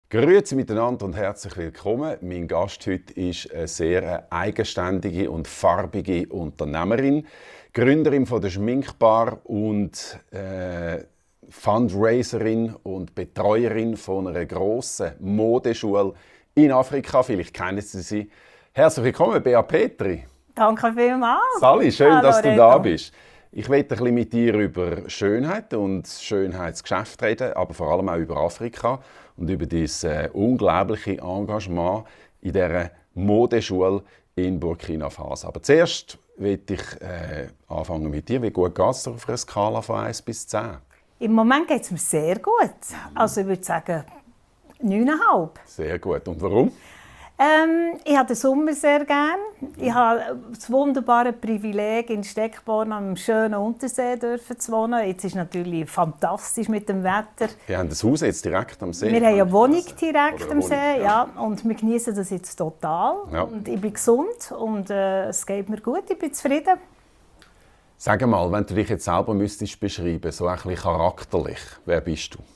Grüezi miteinander und herzlich willkommen. Mein Gast heute ist eine sehr eigenständige und farbige Unternehmerin, Gründerin von der Schminkbar und Fundraiserin und Betreuerin von einer grossen Modeschule in Afrika. Vielleicht kennen Sie sie. Herzlich willkommen, Bea Petri. Danke vielmals. Sali, schön, Hallo, dass du Reto. da bist. Ich möchte ein bisschen mit dir über Schönheit und das Schönheitsgeschäft reden, aber vor allem auch über Afrika und über dein unglaubliche Engagement in dieser Modeschule in Burkina Faso. Aber zuerst möchte ich anfangen mit dir. Wie gut geht es dir auf einer Skala von 1 bis 10? Im Moment geht es mir sehr gut. Also ich würde sagen 9,5. Sehr gut. Und warum? Ich habe den Sommer sehr gern. Ich habe das wunderbare Privileg, in Steckborn am schönen Untersee zu wohnen. Jetzt ist es natürlich fantastisch mit dem Wetter. Wir haben das Haus jetzt direkt am See. Wir haben eine Wohnung direkt Oder am eine See, Wohnung, ja. Und wir genießen das jetzt total. Ja. Und ich bin gesund und es geht mir gut, ich bin zufrieden. Sag mal, wenn du dich jetzt selber müsstest beschreiben, so ein bisschen charakterlich, wer bist du?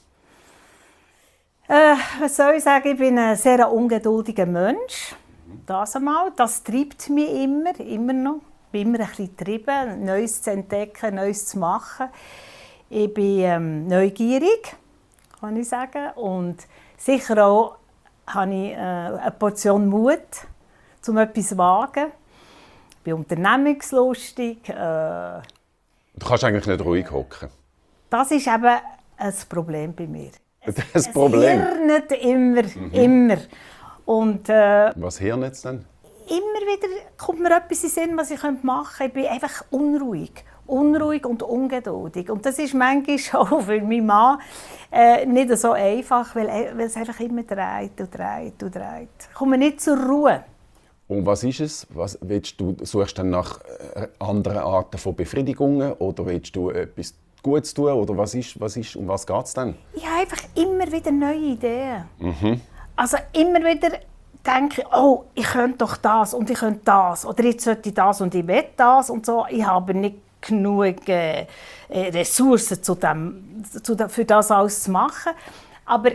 Was soll ich sagen? Ich bin ein sehr ungeduldiger Mensch. Das einmal. Das treibt mich immer noch. Ich bin immer ein bisschen getrieben, Neues zu entdecken, Neues zu machen. Ich bin neugierig, kann ich sagen. Und sicher auch habe ich eine Portion Mut, um etwas zu wagen. Ich bin unternehmungslustig. Du kannst eigentlich nicht ruhig hocken. Das ist eben ein Problem bei mir. Das Problem. Es hirnet immer. Und Was hirnt es denn? immer wieder kommt mir etwas in den Sinn, was ich machen könnte. Ich bin einfach unruhig und ungeduldig. Und das ist manchmal auch für meinen Mann nicht so einfach, weil es einfach immer dreht. Ich komme nicht zur Ruhe. Und was ist es? Suchst du dann nach anderen Arten von Befriedigungen oder willst du etwas Gutes tun? Oder um was geht es denn? Ich habe einfach immer wieder neue Ideen. Also immer wieder denke ich, oh, ich könnte doch das und ich könnte das. Oder jetzt sollte ich das und ich will das und so. Ich habe nicht genug Ressourcen für das alles zu machen. Aber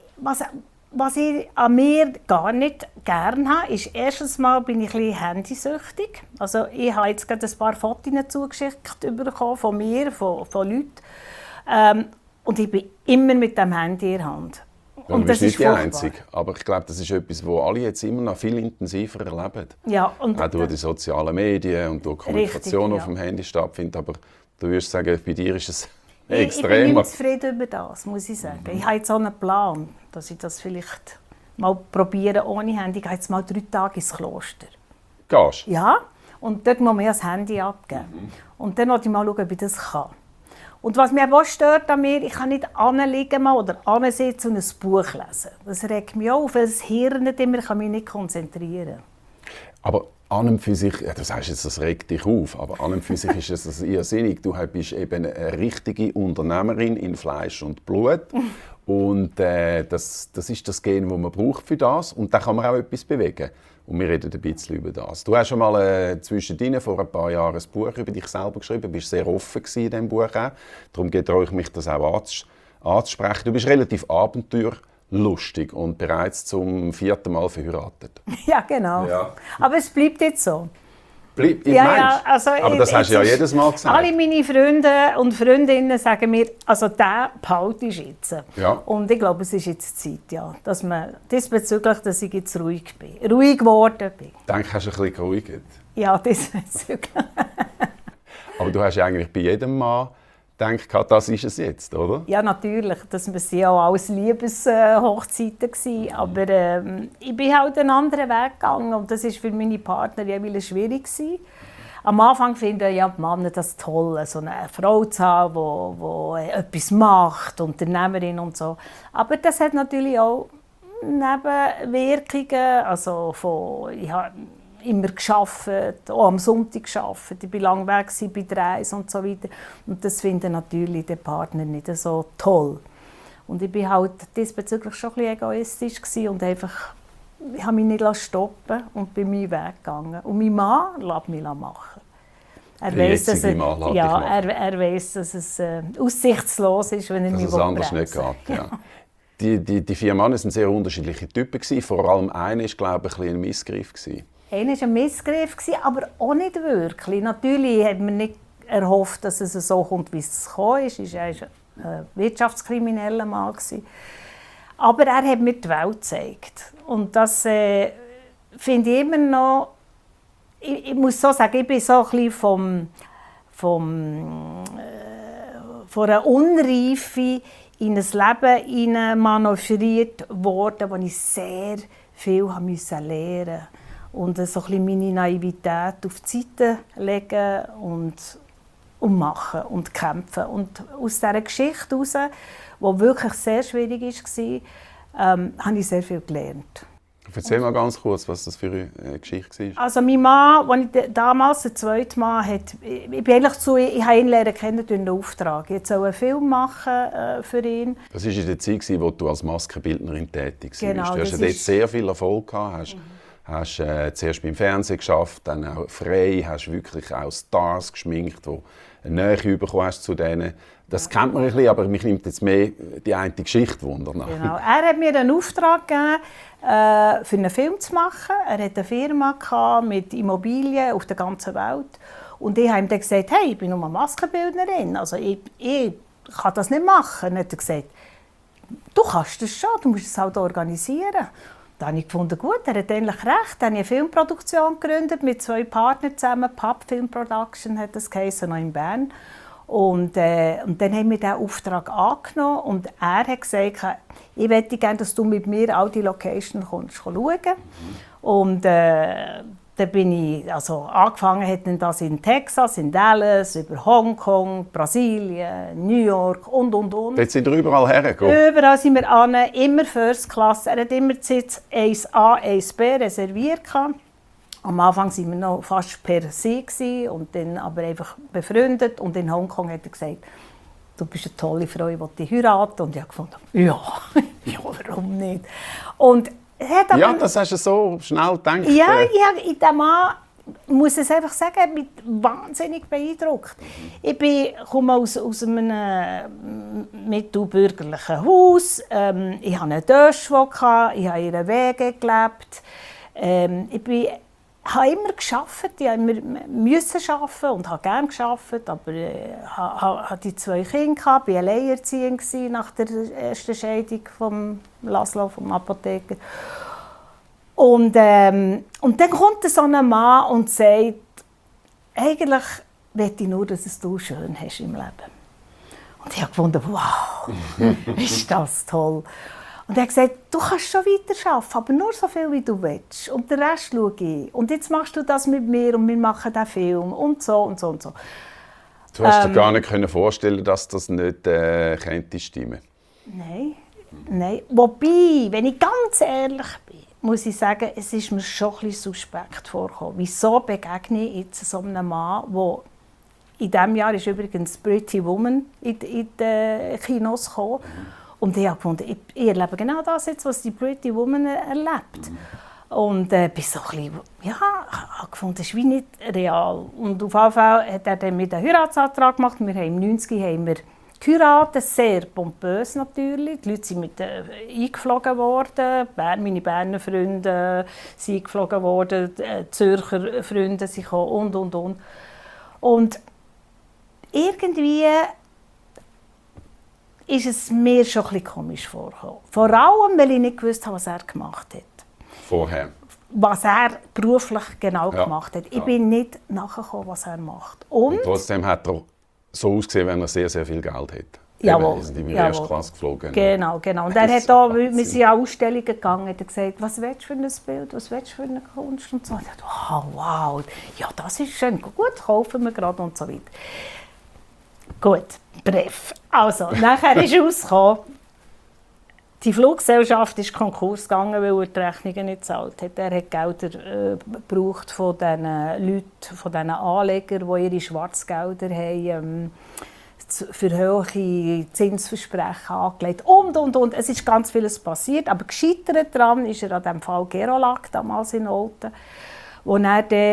was ich an mir gar nicht gerne habe, ist, erstens mal bin ich ein bisschen handysüchtig. Also ich habe jetzt gerade ein paar Fotos zugeschickt bekommen von mir, von Leuten. Und ich bin immer mit dem Handy in der Hand. Ja, Und du bist das nicht die furchtbar. Einzige. Aber ich glaube, das ist etwas, was alle jetzt immer noch viel intensiver erleben. Ja, und Auch durch die sozialen Medien und durch die Kommunikation Richtig, auf dem Handy stattfindet. Aber du würdest sagen, bei dir ist es ich bin extremer. nicht zufrieden über das, muss ich sagen. Ich habe jetzt auch einen Plan, dass ich das vielleicht mal probiere ohne Handy. Ich gehe jetzt mal 3 Tage ins Kloster. Gehst? Ja, und dort muss man ja das Handy abgeben. Und dann wollte ich mal schauen, ob ich das kann. Und was mich auch stört an mir, ich kann nicht anliegen oder ansitzen und ein Buch lesen. Das regt mich auf, weil das Hirn nicht immer, ich kann mich nicht konzentrieren. Aber an und für sich, ja, du sagst jetzt, das regt dich auf, aber an und für sich ist es irrsinnig. Du bist eben eine richtige Unternehmerin in Fleisch und Blut. Und das ist das Gen, das man braucht für das. Und da kann man auch etwas bewegen. Und wir reden ein bisschen über das. Du hast schon mal zwischendrin vor ein paar Jahren ein Buch über dich selber geschrieben. Du bist sehr offen in diesem Buch auch. Darum traue ich mich, das auch anzusprechen. Du bist relativ abenteuerlustig und bereits zum 4. Mal verheiratet. Ja, genau. Ja. Aber es bleibt jetzt so. Also, aber das hast du ja jedes Mal gesagt. Alle meine Freunde und Freundinnen sagen mir, also der behalte ich jetzt. Ja. Und ich glaube, es ist jetzt Zeit, ja, dass man diesbezüglich, dass ich jetzt ruhig geworden bin. Ich denke, hast du ein bisschen geruhigt. Ja, diesbezüglich. Aber du hast ja eigentlich bei jedem Mann gedacht, das ist es jetzt, oder? Ja, natürlich. Das waren ja auch alles Liebeshochzeiten gewesen. Aber ich bin halt einen anderen Weg gegangen und das war für meine Partner jeweils schwierig gewesen. Am Anfang finden ja die Männer das toll, so eine Frau zu haben, die etwas macht, Unternehmerin und so. Aber das hat natürlich auch Nebenwirkungen. Also ich habe immer gearbeitet, auch am Sonntag gearbeitet. Ich war lange weg bei der Reise und so weiter. Und das finden natürlich die Partner nicht so toll. Und ich war halt diesbezüglich schon ein bisschen egoistisch und einfach, ich habe mich nicht stoppen und bin meinen Weg gegangen. Und mein Mann lässt mich machen. Er weiss, dass er, er, er, er, er weiss, dass es aussichtslos ist, wenn er mich dass es anders nicht bremsen. geht. Ja. Die 4 Männer waren sehr unterschiedliche Typen. Vor allem einer war, glaube ich, ein Missgriff. Einer war ein Missgriff, aber auch nicht wirklich. Natürlich hat man nicht erhofft, dass es so kommt, wie es gekommen ist. Er war ein wirtschaftskrimineller Mann. Aber er hat mir die Welt gezeigt. Und das finde ich immer noch... Ich muss so sagen, ich bin so ein bisschen von einer Unreife in ein Leben hineinmanövriert worden, wo ich sehr viel lernen musste. Und so ein bisschen meine Naivität auf die Seite legen und machen und kämpfen. Und aus dieser Geschichte heraus, die wirklich sehr schwierig war, habe ich sehr viel gelernt. Erzähl mal ganz kurz, was das für eine Geschichte war. Also mein Mann, als ich damals der zweite Mann hatte, ich habe ihn lernen kennen durch einen Auftrag. Ich sollte einen Film machen für ihn. Das war in der Zeit, in der du als Maskenbildnerin tätig warst. Genau, du hast ja dort sehr viel Erfolg gehabt. Hast zuerst beim Fernsehen geschafft, dann auch frei, hast wirklich auch Stars geschminkt, die eine Nähe bekommen hast zu denen. Das kennt man ein bisschen, aber mich nimmt jetzt mehr die eine Geschichte Wunder nach. Genau. Er hat mir einen Auftrag gegeben, für einen Film zu machen. Er hatte eine Firma mit Immobilien auf der ganzen Welt. Und ich habe ihm dann gesagt, hey, ich bin nur Maskenbildnerin, also ich kann das nicht machen. Und er hat gesagt, du kannst das schon, du musst es halt organisieren. Dann habe ich gefunden, gut, er hat eigentlich recht. Dann habe ich eine Filmproduktion gegründet mit 2 Partnern zusammen. Pub Film Production hat das geheißen, noch in Bern. Und dann haben wir diesen Auftrag angenommen und er hat gesagt, ich möchte gerne, dass du mit mir all die Locations schauen. Und dann bin ich, also angefangen hat das in Texas, in Dallas, über Hongkong, Brasilien, New York und. Dort sind wir überall hergekommen? Überall sind wir an, immer First Class. Er hat immer die Sitz 1A, 1B reserviert. Am Anfang waren wir noch fast per se und dann aber einfach befreundet. Und in Hongkong hat er gesagt, du bist eine tolle Frau, ich will dich heiraten. Und ich habe gefunden, ja, warum nicht? Und ja, das hast du so schnell gedacht. Ja, in diesem Mann, muss ich einfach sagen, hat mich wahnsinnig beeindruckt. Ich komme aus einem mittelbürgerlichen Haus. Ich hatte einen Döschwo, ich habe in einer Wege gelebt. Ich habe immer gearbeitet, ich musste arbeiten und habe gerne gearbeitet, aber ich hatte die 2 Kinder, war alleinerziehend nach der ersten Scheidung von Laszlo, vom Apotheker. Und dann kommt so ein Mann und sagt, eigentlich möchte ich nur, dass du schön hast im Leben. Und ich habe gefunden, wow, ist das toll. Und er hat gesagt, du kannst schon weiterarbeiten, aber nur so viel, wie du willst. Und den Rest schaue ich. Und jetzt machst du das mit mir und wir machen diesen Film und so und so und so. Du hast dir gar nicht vorstellen, dass das nicht könnte stimmen? Nein. Wobei, wenn ich ganz ehrlich bin, muss ich sagen, es ist mir schon ein bisschen suspekt vorgekommen. Wieso begegne ich jetzt so einem Mann, der in diesem Jahr ist übrigens «Pretty Woman» in die Kinos gekommen. Und ich habe gefunden, ich erlebe genau das jetzt, was die Pretty Woman erlebt. Und bin so ein bisschen, habe gefunden, das ist wie nicht real. Und auf jeden Fall hat er dann mit einen Heiratsantrag gemacht. Wir haben im 90 haben wir geheiratet, sehr pompös natürlich. Die Leute sind eingeflogen worden. Meine Berner Freunde sind eingeflogen worden, Zürcher Freunde sind gekommen und. Und irgendwie ist es mir schon ein bisschen komisch vorgekommen. Vor allem, weil ich nicht gewusst habe, was er gemacht hat. Vorher? Was er beruflich genau gemacht hat. Ich bin nicht nachgekommen, was er macht. Und trotzdem hat er so ausgesehen, wenn er sehr, sehr viel Geld hat. Jawohl. Wir sind in der ersten Klasse geflogen. Genau. Und er hat da, wir sind an Ausstellungen gegangen, hat er gesagt, was willst du für ein Bild, was willst du für eine Kunst und so. Und ich dachte, wow, ja, das ist schön, gut, kaufen wir gerade und so weiter. Gut, Brief. Also, nachher ist rausgekommen, die Fluggesellschaft ist Konkurs gegangen, weil er die Rechnungen nicht gezahlt hat. Er hat Gelder gebraucht von diesen Leuten, von diesen Anlegern, die ihre Schwarzgelder haben, für hohe Zinsversprechen angelegt und. Es ist ganz vieles passiert, aber gescheitert daran ist er an dem Fall Gerolak, damals in Olten, wo er dann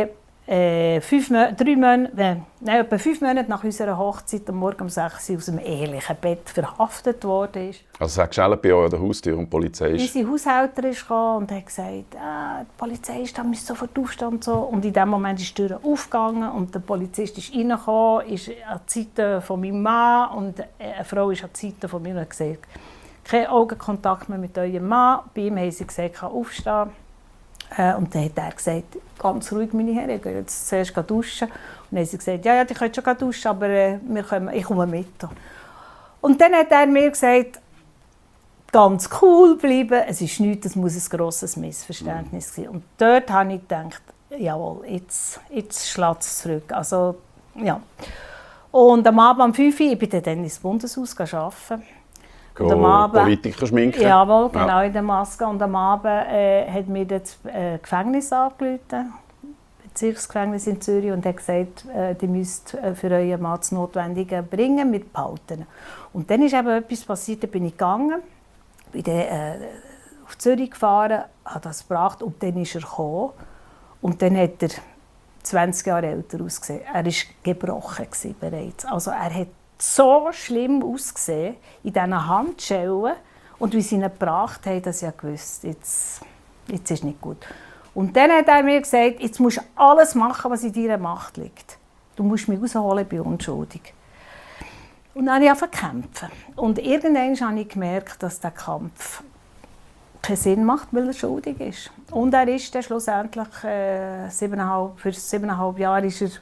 etwa 5 Monate nach unserer Hochzeit am Morgen um 6 Uhr aus dem ehelichen Bett verhaftet worden ist. Also sagst du bei euch an der Haustür und die Polizei ist... Unsere Haushälterin ist gekommen und hat gesagt, die Polizei ist da, müsst sofort aufstehen und so. Und in dem Moment ist die Tür aufgegangen und der Polizist ist reingekommen, ist an die Seite von meinem Mann und eine Frau ist an die Seite von mir und hat gesagt, kein Augenkontakt mehr mit eurem Mann. Bei ihm haben sie gesagt, er kann aufstehen. Und dann hat er gesagt, ganz ruhig, meine Herren, ich gehe jetzt zuerst duschen. Und dann haben sie gesagt, ja, die können schon duschen, aber ich komme mit. Und dann hat er mir gesagt, ganz cool bleiben, es ist nichts, es muss ein grosses Missverständnis sein. Und dort habe ich gedacht, jawohl, jetzt schlägt es zurück. Also, ja. Und am Abend um 5 Uhr, ich bin dann ins Bundeshaus arbeiten. Politiker schminken? Jawohl, genau, in der Maske. Und am Abend hat mir das Gefängnis angerufen, das Bezirksgefängnis in Zürich, und hat gesagt, die müsst für euren Mann das Notwendige bringen, wir behalten ihn. Und dann ist eben etwas passiert, da bin ich gegangen, bin dann, auf Zürich gefahren, habe das gebracht und dann ist er gekommen. Und dann hat er 20 Jahre älter ausgesehen. Er war gebrochen bereits. Also er hat so schlimm ausgesehen in diesen Handschellen. Und wie sie ihn gebracht haben, dass ich gewusst, jetzt ist nicht gut. Und dann hat er mir gesagt, jetzt musst du alles machen, was in deiner Macht liegt. Du musst mich rausholen, ich bin unschuldig. Und dann habe ich angefangen zu kämpfen. Und irgendwann habe ich gemerkt, dass dieser Kampf keinen Sinn macht, weil er schuldig ist. Und er ist dann schlussendlich für 7,5 Jahre ist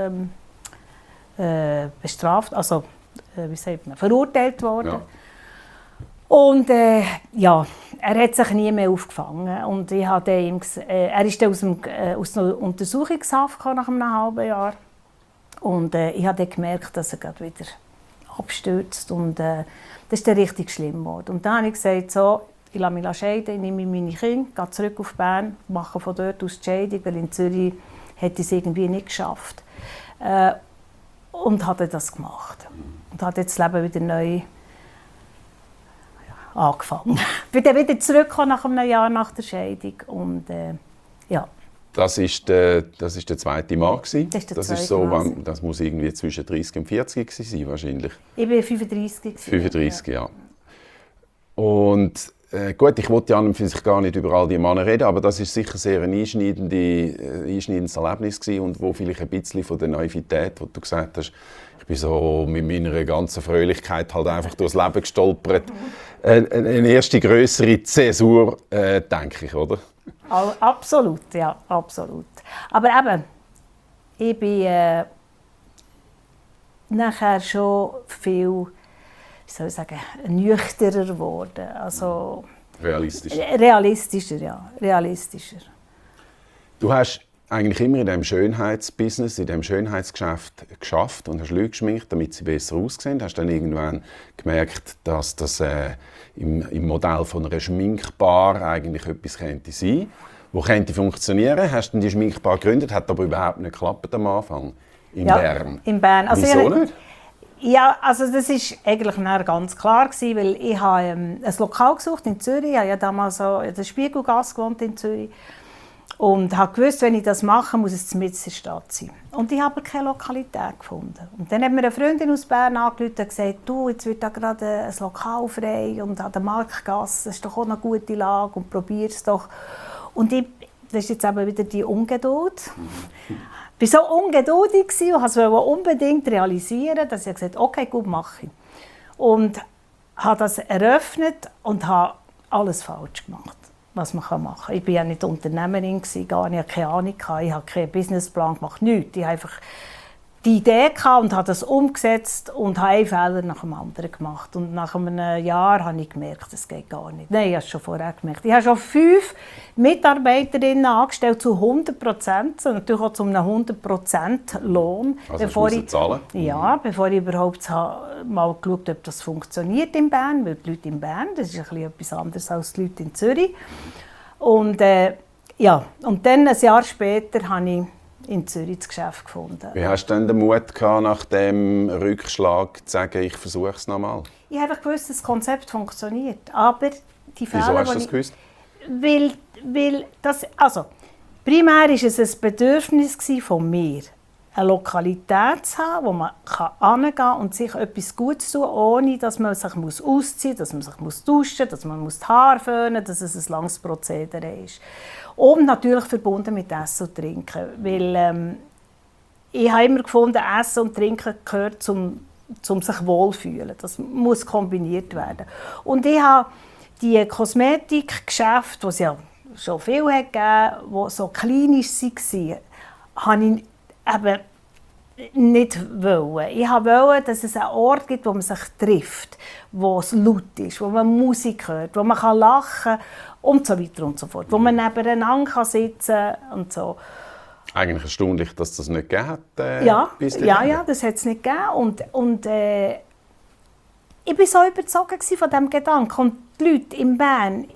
er, bestraft, also wie sagt man, verurteilt worden. Ja. Und ja, er hat sich nie mehr aufgefangen. Und ich habe ihm er ist dann aus der Untersuchungshaft nach einem halben Jahr. Und ich habe dann gemerkt, dass er gerade wieder abstürzt. Und das ist dann richtig schlimm geworden. Und dann habe ich gesagt, so, ich lasse mich scheiden, ich nehme meine Kinder, gehe zurück auf Bern, mache von dort aus die Scheidung, weil in Zürich hätte ich es irgendwie nicht geschafft. Und habe das gemacht. Und habe jetzt das Leben wieder neu angefangen. Ich bin dann wieder zurückgekommen nach einem Jahr nach der Scheidung. Und, ja. Das ist der zweite Mann gewesen. Das ist so, das muss irgendwie zwischen 30 und 40 sein wahrscheinlich. Ich war 35. 35, ja. Und gut, ich wollte ja an und für sich gar nicht über all die Männer reden, aber das ist sicher sehr ein einschneidendes Erlebnis gewesen und wo vielleicht ein bisschen von der Naivität, die du gesagt hast, ich bin so mit meiner ganzen Fröhlichkeit halt einfach durchs Leben gestolpert. Eine erste grössere Zäsur, denke ich, oder? Absolut, ja, absolut. Aber eben, ich bin nachher schon viel, wie soll ich sagen, nüchterner geworden. Also, realistischer, ja. Realistischer. Du hast eigentlich immer in diesem Schönheitsbusiness, in diesem Schönheitsgeschäft geschafft und hast Leute geschminkt, damit sie besser aussehen. Hast dann irgendwann gemerkt, dass das im Modell von einer Schminkbar eigentlich etwas könnte sein, das könnte funktionieren. Hast dann die Schminkbar gegründet, hat aber überhaupt nicht geklappt am Anfang in Bern. In Bern. Also wieso nicht? Ja, also das war eigentlich ganz klar, weil ich habe ein Lokal gesucht in Zürich. Ich habe ja damals so in der Spiegelgasse gewohnt in Zürich. Und habe gewusst, wenn ich das mache, muss es mitten in der Stadt sein. Und ich habe keine Lokalität gefunden. Und dann hat mir eine Freundin aus Bern angerufen und gesagt, du, jetzt wird da gerade ein Lokal frei und an der Marktgasse, das ist doch auch eine gute Lage und probier es doch. Und das ist jetzt eben wieder die Ungeduld. Ich war so ungeduldig und wollte es unbedingt realisieren, dass ich gesagt habe, okay, gut, mache ich. Und habe das eröffnet und habe alles falsch gemacht, was man machen kann. Ich war ja nicht Unternehmerin, gar nicht, keine Ahnung, ich habe keinen Businessplan gemacht, nichts. Ich habe einfach die Idee und habe das umgesetzt und habe einen Fehler nach dem anderen gemacht. Und nach einem Jahr habe ich gemerkt, das geht gar nicht. Nein, ich habe es schon vorher gemerkt. Ich habe schon 5 Mitarbeiterinnen angestellt zu 100%, natürlich auch zu einem 100% Lohn. Also bevor ich zahlen? Ja, bevor ich überhaupt mal geschaut habe, ob das funktioniert in Bern. Weil die Leute in Bern, das ist etwas anderes als die Leute in Zürich. Und, ja, und dann, ein Jahr später, habe ich in Zürich das Geschäft gefunden. Wie hast du denn den Mut gehabt, nach dem Rückschlag zu sagen, ich versuche es nochmal? Ich habe gewusst, dass das Konzept funktioniert. Aber die Fehler, wieso hast du das gewusst? Weil das, also, Primär war es ein Bedürfnis von mir, eine Lokalität zu haben, wo man hingehen kann und sich etwas Gutes tun, ohne dass man sich ausziehen muss, dass man sich duschen muss, dass man die Haare föhnen muss, dass es ein langes Prozedere ist. Und natürlich verbunden mit Essen und Trinken, weil ich habe immer gefunden, Essen und Trinken gehört zum sich wohlfühlen. Das muss kombiniert werden. Und ich habe die Kosmetikgeschäfte, die es ja schon viel gegeben, die so klinisch waren, habe ich eben nicht wollen. Ich wollte, dass es einen Ort gibt, wo man sich trifft, wo es laut ist, wo man Musik hört, wo man lachen kann und so weiter und so fort. Wo man nebeneinander sitzen kann und so. Eigentlich erstaunlich, dass das nicht gegeben hat. Ja, das hat es nicht gegeben. Und ich war so überzeugt von diesem Gedanken. Und die Leute in Bern,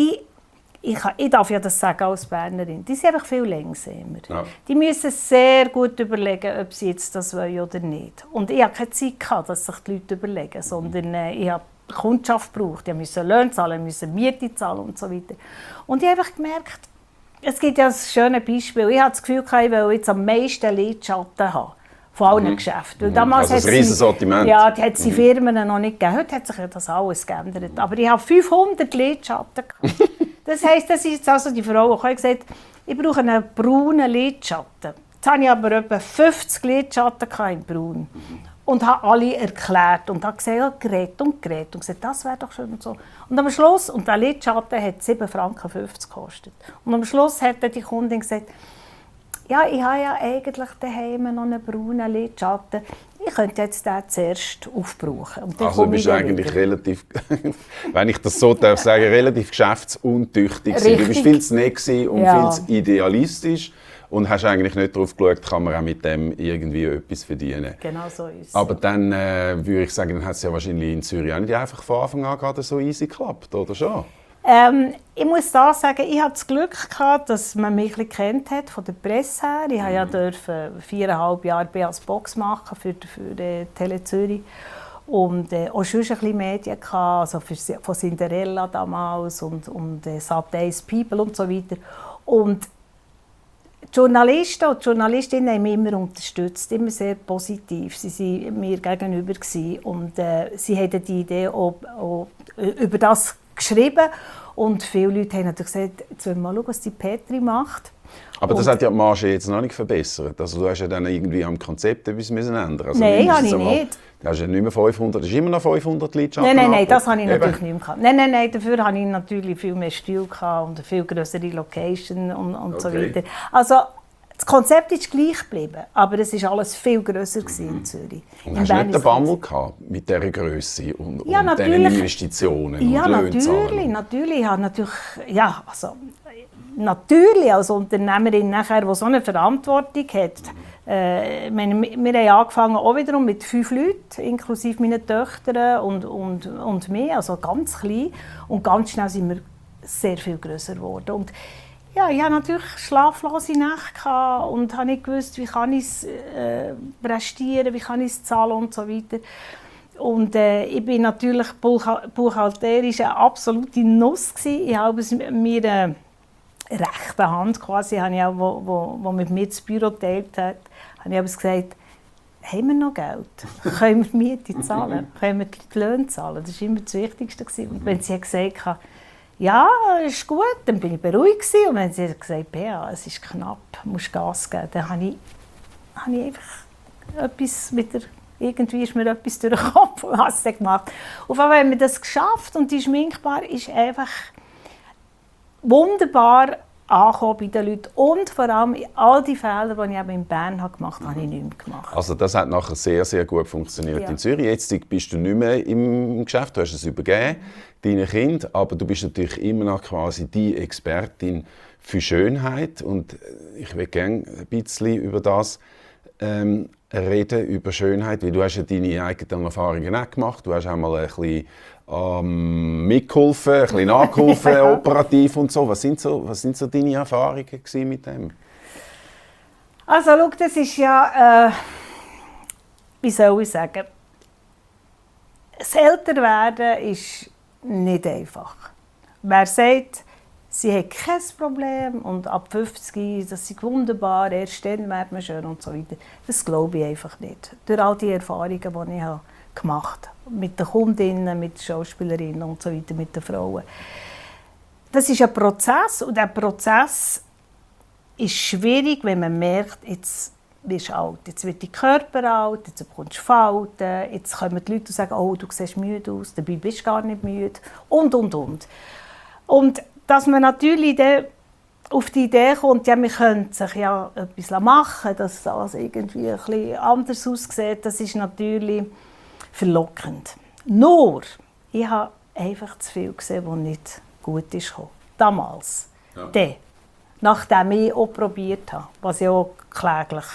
ich darf ja das sagen als Bernerin, die sind einfach viel langsamer. Ja. Die müssen sehr gut überlegen, ob sie jetzt das wollen oder nicht. Und ich hatte keine Zeit gehabt, dass sich die Leute überlegen, sondern ich habe Kundschaft gebraucht. Ich musste Löhne zahlen, musste Miete zahlen und so weiter. Und ich habe einfach gemerkt, es gibt ja ein schönes Beispiel. Ich hatte das Gefühl, ich will jetzt am meisten Lidschatten haben. Von allen Geschäften. Damals also ein riesiges Sortiment. Ja, die hat es in Firmen noch nicht gegeben. Heute hat sich ja das alles geändert. Aber ich habe 500 Lidschatten. Das heisst, das ist also die Frau, die gesagt hat, ich brauche einen braunen Lidschatten. Jetzt hatte ich aber etwa 50 Lidschatten in braun. Und habe alle erklärt und habe gesagt, ja, geredet und gesagt, das wäre doch schön und so. Und am Schluss, und der Lidschatten hat 7,50 Franken gekostet. Und am Schluss hat die Kundin gesagt, ja, ich habe ja eigentlich daheim noch einen braunen Lidschatten. Ich könnte jetzt den zuerst aufbrauchen. Und dann also bist du eigentlich relativ, wenn ich das so darf sagen, relativ geschäftsuntüchtig. Du bist viel zu nett und viel zu idealistisch. Und hast eigentlich nicht darauf geschaut, kann man auch mit dem irgendwie etwas verdienen. Genau so ist es. Aber dann würde ich sagen, dann hat es ja wahrscheinlich in Zürich auch nicht einfach von Anfang an gerade so easy geklappt, oder schon? Ich muss da sagen, ich hatte das Glück gehabt, dass man mich ein bisschen kennt hat von der Presse her. Ich durfte 4,5 Jahre Beas Box machen für Tele Zürich. Und auch sonst ein bisschen Medien gehabt, also von Cinderella damals und Sat.1 People und so weiter. Und die Journalisten und Journalistinnen haben mich immer unterstützt, immer sehr positiv. Sie waren mir gegenüber und sie hatten die Idee auch über das geschrieben. Und viele Leute haben natürlich gesagt, jetzt wollen wir mal schauen, was die Petri macht. Aber das hat ja die Marge jetzt noch nicht verbessert. Also du hast ja dann irgendwie am Konzept etwas ändern. Also nein, habe ich nicht. Du hast ja nicht mehr 500, das ist immer noch 500 Lidschatten. Nein, das habe ich natürlich nicht mehr. Nein, dafür hatte ich natürlich viel mehr Stil und eine viel größere Location und so weiter. Also das Konzept ist gleich geblieben, aber es war alles viel grösser in Zürich. Und hast du nicht den Bammel gehabt mit dieser Grösse und diesen Investitionen ja, und natürlich. Ja, natürlich als Unternehmerin, die so eine Verantwortung hat. Wir haben angefangen auch wiederum mit 5 Leuten, inklusive meinen Töchtern und mir, also ganz klein. Und ganz schnell sind wir sehr viel grösser geworden. Und ja, ich hatte natürlich schlaflose Nächte und habe nicht gewusst, wie kann ich es prestieren, wie kann ich es zahlen und so weiter. Und ich bin natürlich buchhalterisch eine absolute Nuss gewesen. Ich habe es mir rechte Hand quasi, habe ich auch, wo mit mir das Büro geteilt hat, habe ich aber gesagt, haben wir noch Geld? Können wir die Miete zahlen? Können wir die Löhne zahlen? Das war immer das Wichtigste. Und wenn sie gesagt hat, ja, ist gut, dann bin ich beruhigt. Und wenn sie gesagt hat, Bea, es ist knapp, du musst Gas geben, dann habe ich einfach etwas irgendwie ist mir etwas durch den Kopf und habe es gemacht. Auf jeden Fall haben wir das geschafft und die Schminkbar ist einfach wunderbar angekommen bei den Leuten. Und vor allem all die Fehler, die ich eben in Bern gemacht habe, habe ich nicht mehr gemacht. Also das hat nachher sehr, sehr gut funktioniert in Zürich. Jetzt bist du nicht mehr im Geschäft, du hast es übergeben, deinen Kindern, aber du bist natürlich immer noch quasi die Expertin für Schönheit. Und ich würde gerne ein bisschen über das reden, über Schönheit, weil du hast ja deine eigenen Erfahrungen auch gemacht. Du hast auch mal ein bisschen mitgeholfen, ein bisschen nachgeholfen, operativ und so. Was sind so deine Erfahrungen mit dem? Also schau, das ist ja, wie soll ich sagen, das Älterwerden ist nicht einfach. Wer sagt, sie hat kein Problem und ab 50, das ist wunderbar, erst dann wird man schön und so weiter. Das glaube ich einfach nicht. Durch all die Erfahrungen, die ich gemacht habe, mit den Kundinnen, mit den Schauspielerinnen und so weiter, mit den Frauen. Das ist ein Prozess und dieser Prozess ist schwierig, wenn man merkt, jetzt wirst du alt, jetzt wird dein Körper alt, jetzt bekommst du Falten, jetzt kommen die Leute und sagen, oh, du siehst müde aus, dabei bist du gar nicht müde und. Und dass man natürlich dann auf die Idee kommt, ja, wir könnten sich ja etwas machen, dass das irgendwie ein bisschen anders aussieht, das ist natürlich verlockend. Nur, ich habe einfach zu viel gesehen, was nicht gut ist. Damals. Ja. Dann, nachdem ich auch probiert habe, was ja auch kläglich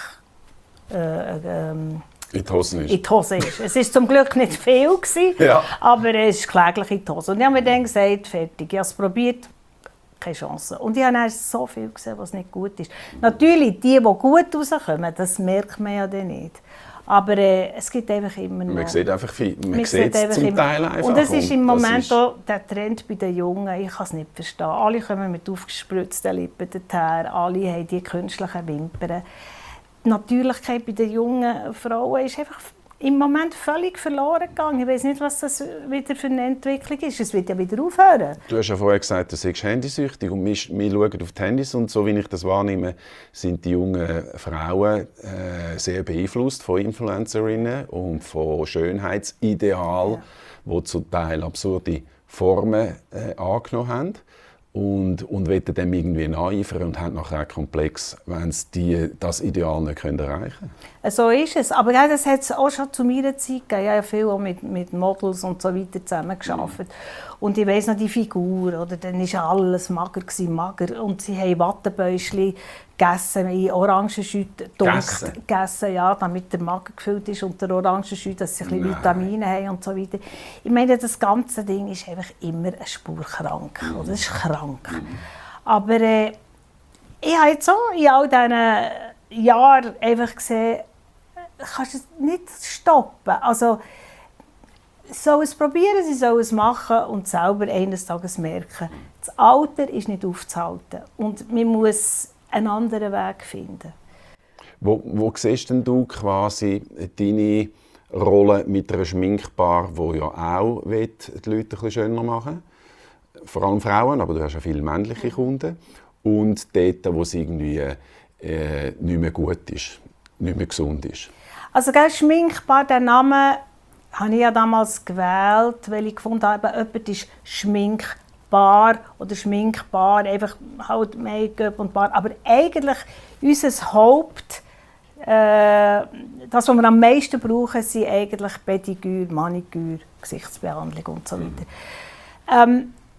in die Hose ist. In die Hose ist. Es war zum Glück nicht viel, ja. Aber es ist kläglich in die Hose. Und ich habe mir dann gesagt, fertig, ich habe es probiert, keine Chance. Und ich habe dann so viel gesehen, was nicht gut ist. Natürlich, die gut rauskommen, das merkt man ja dann nicht. Aber es gibt einfach immer noch... Man sieht einfach viel. Man sieht es zum Teil einfach. Und es ist im Moment auch der Trend bei den Jungen, ich kann es nicht verstehen. Alle kommen mit aufgespritzten Lippen daher, alle haben die künstlichen Wimpern. Die Natürlichkeit bei den jungen Frauen ist einfach im Moment völlig verloren gegangen. Ich weiß nicht, was das wieder für eine Entwicklung ist. Es wird ja wieder aufhören. Du hast ja vorher gesagt, du seist handysüchtig und wir schauen auf die Handys und so wie ich das wahrnehme, sind die jungen Frauen sehr beeinflusst von Influencerinnen und von Schönheitsidealen, die zum Teil absurde Formen angenommen haben. Und wollen dem irgendwie nacheifern und haben nachher einen Komplex, wenn sie das Ideal nicht erreichen können. So ist es. Aber ja, das hat es auch schon zu meiner Zeit gegeben. Ich habe viel auch mit Models und so weiter zusammengearbeitet. Und ich weiss noch, die Figur, oder? Dann war alles mager. Und sie haben Wattebäuschchen gegessen, in Orangenschüsse gegessen, ja, damit der Magen gefüllt ist und der Orangenschüsse, dass sie ein bisschen Vitamine haben und so weiter. Ich meine, das ganze Ding ist einfach immer eine Spur krank. Oder? Es ist krank. Aber ich habe jetzt auch in all diesen Jahren einfach gesehen, kannst es nicht stoppen. Also, sie sollen es probieren, sie sollen es machen und selber eines Tages merken, das Alter ist nicht aufzuhalten und man muss einen anderen Weg finden. Wo siehst denn du quasi deine Rolle mit einer Schminkbar, die ja auch die Leute ein bisschen schöner machen will? Vor allem Frauen, aber du hast ja viele männliche Kunden. Und dort, wo es irgendwie nicht mehr gut ist, nicht mehr gesund ist. Also Schminkbar, der Name habe ich ja damals gewählt, weil ich gefunden habe, jemand ist schminkbar oder schminkbar, einfach halt Make-up und Bar. Aber eigentlich unser Haupt, das, was wir am meisten brauchen, sind eigentlich Pediküre, Maniküre, Gesichtsbehandlung und so weiter.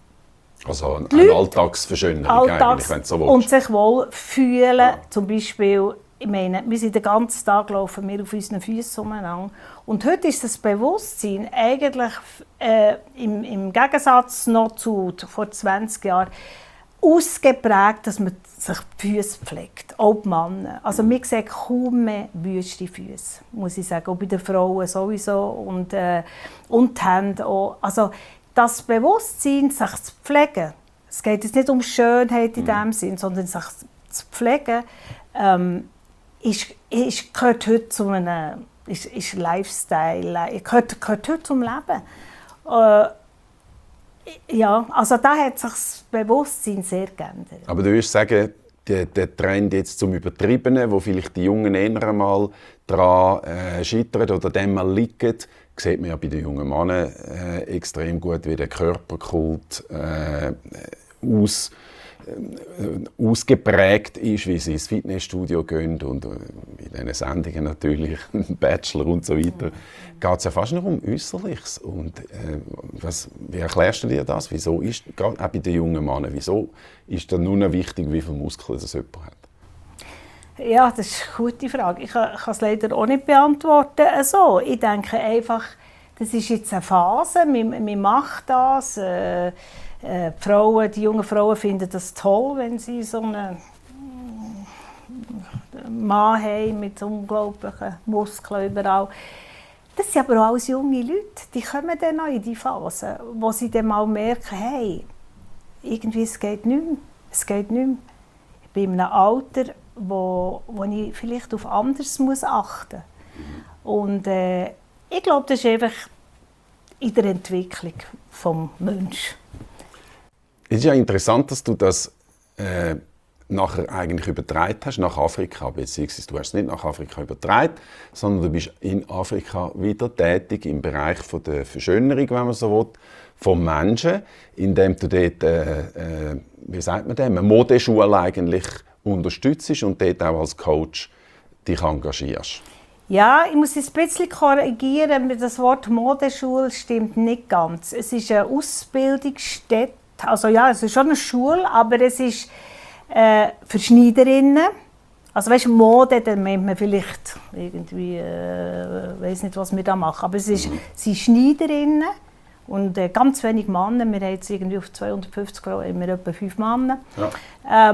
Also eine Alltagsverschönerung, eigentlich, wenn du so willst. Und sich wohl fühlen, ja. Zum Beispiel, ich meine, wir sind den ganzen Tag laufen wir auf unseren Füßen umeinander. Und heute ist das Bewusstsein eigentlich im Gegensatz noch zu vor 20 Jahren ausgeprägt, dass man sich die Füße pflegt, auch die Männer. Also wir sehen kaum mehr wüste Füße, muss ich sagen, auch bei den Frauen sowieso und die Hände auch. Also das Bewusstsein, sich zu pflegen, es geht jetzt nicht um Schönheit in dem Sinn, sondern sich zu pflegen, gehört heute zu einem ist Lifestyle, gehört heute zum Leben. Ja, also da hat sich das Bewusstsein sehr geändert. Aber du würdest sagen, der Trend jetzt zum Übertriebenen, wo vielleicht die Jungen eher einmal daran scheitern oder dem mal liegen, sieht man ja bei den jungen Männern extrem gut, wie der Körperkult ausgeprägt ist, wie sie ins Fitnessstudio gehen und in diesen Sendungen natürlich, Bachelor und so weiter, geht es ja fast nur um Äußerliches. Und wie erklärst du dir das? Wieso ist, gerade auch bei den jungen Männern, wieso ist das nur noch wichtig, wie viele Muskeln das jemand hat? Ja, das ist eine gute Frage. Ich kann es leider auch nicht beantworten. Also, ich denke einfach, das ist jetzt eine Phase, man macht das. Die jungen Frauen finden das toll, wenn sie so einen Mann haben mit unglaublichen Muskeln überall. Das sind aber auch alles junge Leute, die kommen dann noch in die Phase, wo sie dann mal merken, hey, irgendwie, es geht nicht mehr. Es geht nicht mehr. Ich bin in einem Alter, wo ich vielleicht auf anderes muss achten muss. Und ich glaube, das ist einfach in der Entwicklung des Menschen. Es ist ja interessant, dass du das nachher eigentlich übertragen hast nach Afrika, beziehungsweise du hast es nicht nach Afrika übertragen, sondern du bist in Afrika wieder tätig im Bereich von der Verschönerung, wenn man so will, von Menschen, indem du dort, wie sagt man das, eine Modeschule eigentlich unterstützt und dort auch als Coach dich engagierst. Ja, ich muss es ein bisschen korrigieren. Das Wort Modeschule stimmt nicht ganz. Es ist eine Ausbildungsstätte. Also ja, es ist schon eine Schule, aber es ist für Schneiderinnen. Also weißt, Mode, dann meint man vielleicht irgendwie, weiß nicht, was wir da machen. Aber es sind Schneiderinnen und ganz wenig Männer. Wir haben jetzt irgendwie auf 250 Frauen immer etwa 5 Männer. Ja.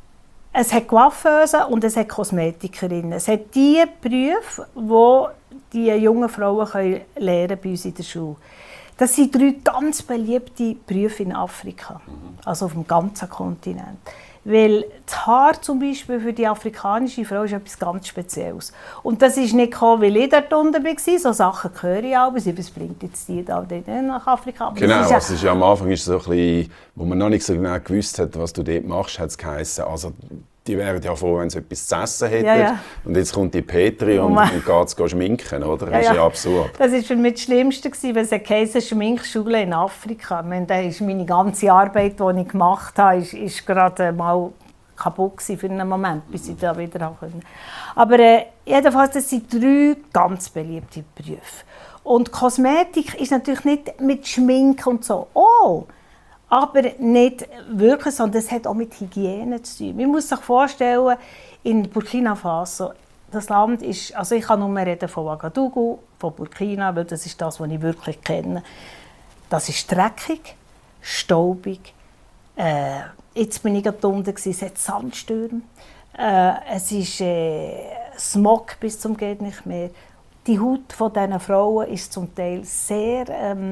Es hat Coiffeusen und es hat Kosmetikerinnen. Es hat die Berufe, die die jungen Frauen lernen können bei uns in der Schule. Das sind 3 ganz beliebte Berufe in Afrika, also auf dem ganzen Kontinent. Weil das Haar zum Beispiel für die afrikanische Frau ist etwas ganz Spezielles. Und das ist nicht gekommen, weil ich dort unten war. So Sachen höre ich auch. Was bringt jetzt die da nach Afrika? Aber genau, es ist ja am Anfang ist so ein bisschen, wo man noch nicht so genau gewusst hat, was du dort machst, hat es geheißen. Also, die wären ja froh, wenn sie etwas zu essen hätten. Ja, ja. Und jetzt kommt die Petri und geht schminken, oder? Das ist ja absurd. Das war für mich das Schlimmste, weil es eine Schminkschule in Afrika. Ich meine, da ist meine ganze Arbeit, die ich gemacht habe, ist gerade mal kaputt für einen Moment, bis ich da wieder konnte. Aber jedenfalls, das sind 3 ganz beliebte Berufe. Und Kosmetik ist natürlich nicht mit Schminken und so. Oh! Aber nicht wirklich, sondern es hat auch mit Hygiene zu tun. Man muss sich vorstellen, in Burkina Faso, das Land ist, also ich kann nur reden von Ouagadougou, von Burkina, weil das ist das, was ich wirklich kenne. Das ist dreckig, staubig. Jetzt bin ich gerade unten, es hat Sandstürme. Es ist Smog bis zum geht nicht mehr. Die Haut dieser Frauen ist zum Teil sehr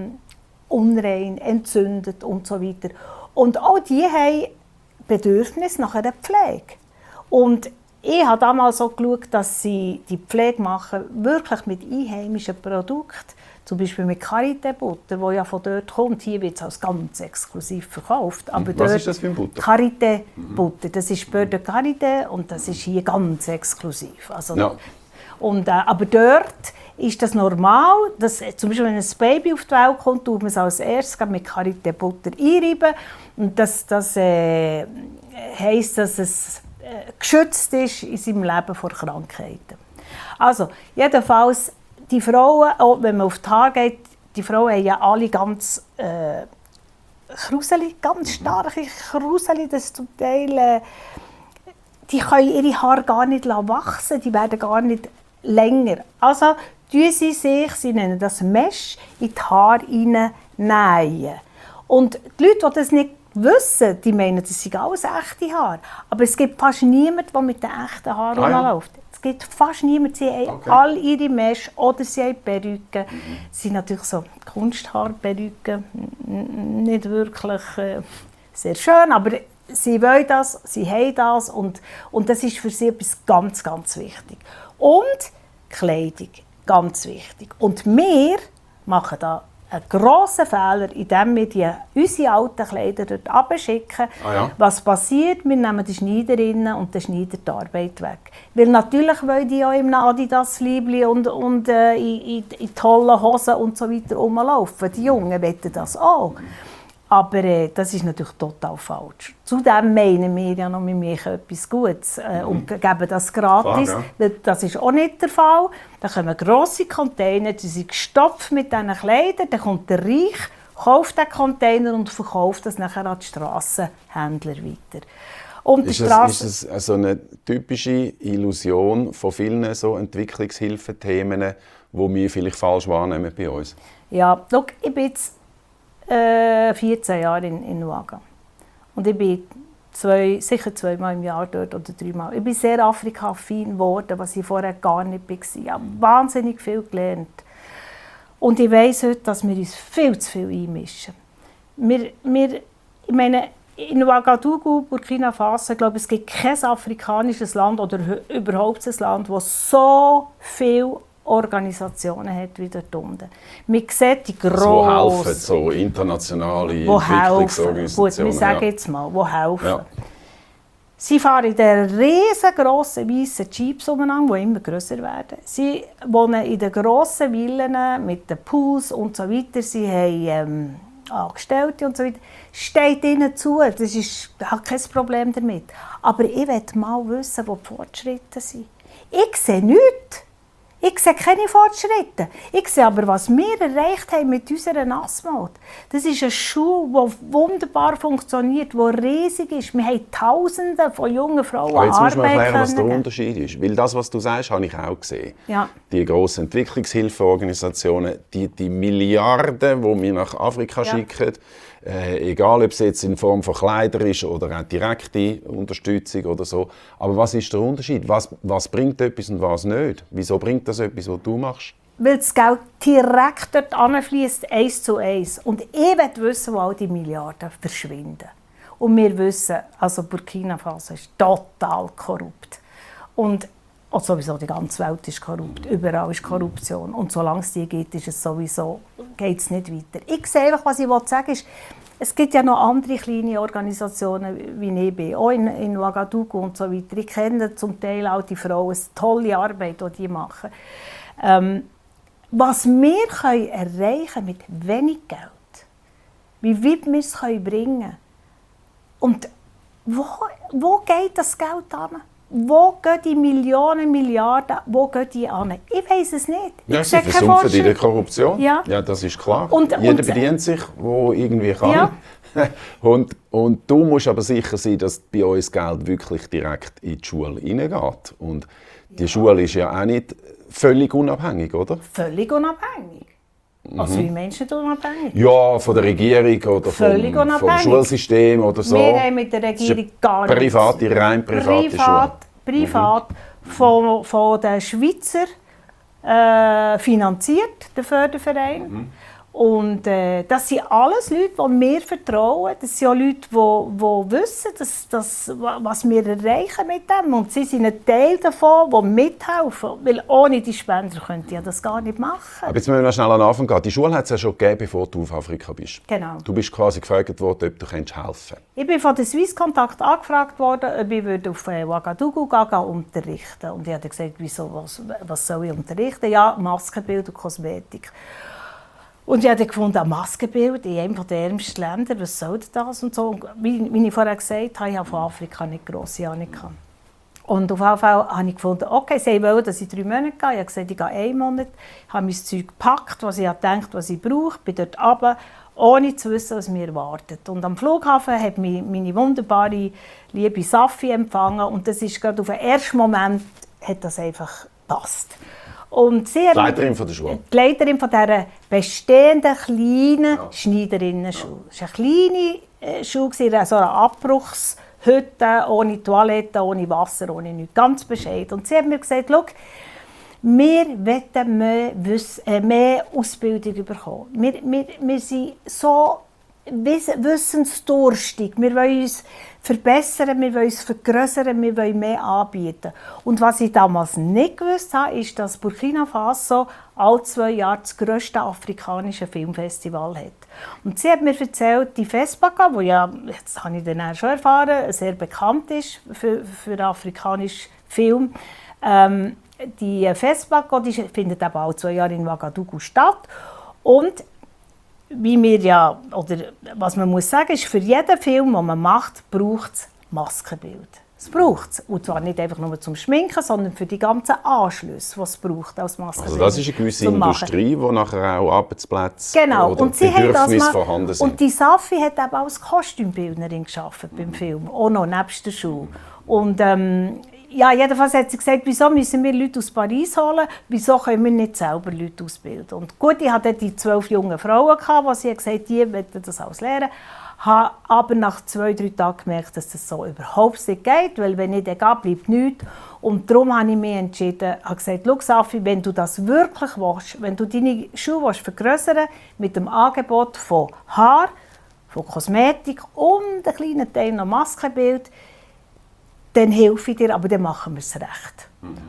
unrein, entzündet und so weiter. Und auch die haben Bedürfnis nach einer Pflege. Und ich habe damals so geschaut, dass sie die Pflege machen, wirklich mit einheimischen Produkten, zum Beispiel mit Karité-Butter, die ja von dort kommt. Hier wird es als ganz exklusiv verkauft. Aber was ist das für ein Butter? Karité-Butter. Das ist Beurre de Karité und das ist hier ganz exklusiv. Also, ja. Aber dort ist das normal, dass zum Beispiel wenn ein Baby auf die Welt kommt, tut man es als erstes mit Karité-Butter einreiben. Und das heisst, dass es geschützt ist in seinem Leben vor Krankheiten. Also, jedenfalls, die Frauen, auch wenn man auf die Haare geht, die Frauen haben ja alle ganz kruselig, ganz starke Kruselig, das zum Teil, die können ihre Haare gar nicht wachsen, die werden gar nicht länger. Also, sie nennen das Mesh, in die Haare hinein. Und die Leute, die das nicht wissen, die meinen, das sind alles echte Haare. Aber es gibt fast niemanden, der mit den echten Haaren rumläuft. Es gibt fast niemanden. Sie haben all ihre Mesh oder sie haben Perücken. Es sind natürlich so Kunsthaarperücken, nicht wirklich sehr schön, aber sie wollen das, sie haben das und das ist für sie etwas ganz, ganz wichtig. Und Kleidung, ganz wichtig. Und wir machen da einen grossen Fehler, indem wir unsere alten Kleider dort abschicken. Ja. Was passiert? Wir nehmen die Schneiderinnen und den Schneider die Arbeit weg. Weil natürlich wollen die auch im Adidas-Liebli und in tollen Hosen und so weiter rumlaufen. Die Jungen wollen das auch. Aber das ist natürlich total falsch. Zudem meinen wir ja noch, wir machen etwas Gutes und geben das gratis. Klar, ja. Das ist auch nicht der Fall. Da kommen grosse Container, die sind gestopft mit diesen Kleidern. Dann kommt der Reich, kauft den Container und verkauft das nachher an die Strassenhändler weiter. Und ist das also eine typische Illusion von vielen so Entwicklungshilfethemen, die wir vielleicht falsch wahrnehmen bei uns? Ja, schau, ich bin jetzt 14 Jahre in Ouaga. Und ich bin sicher 2-mal im Jahr dort oder 3-mal. Ich bin sehr Afrika-affin geworden, was ich vorher gar nicht war. Ich habe wahnsinnig viel gelernt. Und ich weiss heute, dass wir uns viel zu viel einmischen. Ich meine, in Ouagadougou, Burkina Faso, ich glaube, es gibt kein afrikanisches Land oder überhaupt ein Land, das so viele Organisationen hat wie dort unten. Man sieht die grossen... Wo helfen, so internationale Entwicklungsorganisationen. Gut, wir sagen jetzt mal, die helfen. Ja. Sie fahren in den riesengroßen weißen Jeeps umeinander, die immer grösser werden. Sie wohnen in den grossen Villen mit den Pools und so weiter. Sie haben Angestellte und so weiter. Steht ihnen zu, das ist kein Problem damit. Aber ich möchte mal wissen, wo die Fortschritte sind. Ich sehe nichts. Ich sehe keine Fortschritte. Ich sehe aber, was wir erreicht haben mit unserer Nassmod. Das ist eine Schule, die wunderbar funktioniert, die riesig ist. Wir haben Tausende von jungen Frauen Arbeit. Jetzt musst du mir Arbeit erklären, was der Unterschied ist. Weil das, was du sagst, habe ich auch gesehen. Ja. Die grossen Entwicklungshilfeorganisationen, die Milliarden, die wir nach Afrika schicken, egal ob es jetzt in Form von Kleidern ist oder auch direkte Unterstützung oder so. Aber was ist der Unterschied? Was bringt etwas und was nicht? Wieso bringt das etwas, was du machst? Weil das Geld direkt dort hinfliesst, 1:1. Und ich will wissen, wo all die Milliarden verschwinden. Und wir wissen, also Burkina Faso ist total korrupt. Und sowieso die ganze Welt ist korrupt. Überall ist Korruption. Und solange es die gibt, ist es sowieso, geht es nicht weiter. Ich sehe einfach, was ich sagen will, es gibt ja noch andere kleine Organisationen, wie ich bin, auch in Ouagadougou und so weiter. Ich kenne zum Teil auch die Frauen, es ist eine tolle Arbeit, die machen. Was wir erreichen können mit wenig Geld, wie weit wir es bringen können. Und wo geht das Geld hin? Wo gehen die Millionen, Milliarden, wo gehen die hin? Ich weiss es nicht. Ja, sie versumpfen in der Korruption. Ja, das ist klar. Jeder bedient sich, wo irgendwie kann. Ja. Und du musst aber sicher sein, dass bei uns Geld wirklich direkt in die Schule hineingeht. Und die Schule ist ja auch nicht völlig unabhängig, oder? Völlig unabhängig. Also wie Menschen unabhängig? Ja, von der Regierung oder vom Schulsystem oder so. Wir haben mit der Regierung gar nichts. Rein private Schule. Privat von den Schweizer finanziert, der Förderverein. Und das sind alles Leute, die mir vertrauen. Das sind auch Leute, die wissen, was wir erreichen mit dem. Und sie sind ein Teil davon, die mithelfen. Weil ohne die Spender könnte ich das gar nicht machen. Aber jetzt müssen wir schnell an den Anfang gehen. Die Schule hat es ja schon gegeben, bevor du auf Afrika bist. Genau. Du bist quasi gefragt worden, ob du helfen kannst. Ich bin von der Swiss Kontakt angefragt worden, ob ich auf Ouagadougou unterrichten. Und ich habe gesagt, wieso, was soll ich unterrichten? Ja, Maskenbild und Kosmetik. Und ich habe gefunden, Maskenbild in einem der ärmsten Länder, was soll das? Und so. Wie ich vorher gesagt habe, ich habe von Afrika nicht grosse Ahnung. Und auf jeden Fall habe ich gefunden, okay, sie wollen, dass ich 3 Monate gehe. Ich habe gesagt, ich gehe 1 Monat. Ich habe mein Zeug gepackt, was ich gedacht, was ich brauche. Ich bin dort runter, ohne zu wissen, was mir erwartet. Und am Flughafen hat mich meine wunderbare, liebe Safi empfangen. Und das ist gerade auf den ersten Moment, hat das einfach gepasst. Und sie die Leiterin von der Schule? Die Leiterin von dieser bestehenden kleinen Schneiderinnen-Schule. Es war eine kleine Schule, so eine Abbruchshütte, ohne Toilette, ohne Wasser, ohne nichts. Ganz bescheiden. Und sie hat mir gesagt, schau, wir wollen mehr Ausbildung bekommen. Wir sind so wissensdurstig. Wir wollen uns verbessern, wir wollen uns vergrößern, wir wollen mehr anbieten. Und was ich damals nicht gewusst habe, ist, dass Burkina Faso alle 2 Jahre das grösste afrikanische Filmfestival hat. Und sie hat mir erzählt, die FESPACA, die ja, das habe ich dann schon erfahren, sehr bekannt ist für afrikanischen Film. Die FESPACA, die findet eben alle 2 Jahre in Ouagadougou statt. Und wie wir ja, oder was man muss sagen, ist, für jeden Film, den man macht, braucht es Maskenbild. Es braucht es. Und zwar nicht einfach nur zum Schminken, sondern für die ganzen Anschlüsse, die es braucht als Maskenbild. Also das ist eine gewisse Industrie, die nachher auch Arbeitsplätze oder und Bedürfnisse vorhanden sind. Und die Safi hat eben auch als Kostümbildnerin gearbeitet beim Film, auch noch nebst der Schule. Und ja, jedenfalls hat sie gesagt, wieso müssen wir Leute aus Paris holen, wieso können wir nicht selber Leute ausbilden. Und gut, ich hatte die 12 jungen Frauen, die sie gesagt haben, die wollen das alles lernen. Ich habe aber nach 2-3 Tagen gemerkt, dass das so überhaupt nicht geht, weil wenn ich dann gehe, bleibt nichts. Und darum habe ich mich entschieden, habe gesagt, schau Safi, wenn du das wirklich willst, wenn du deine Schuhe vergrößern willst, mit dem Angebot von Haar, von Kosmetik und ein kleiner Teil noch Maskenbild, dann helfe ich dir, aber dann machen wir es recht.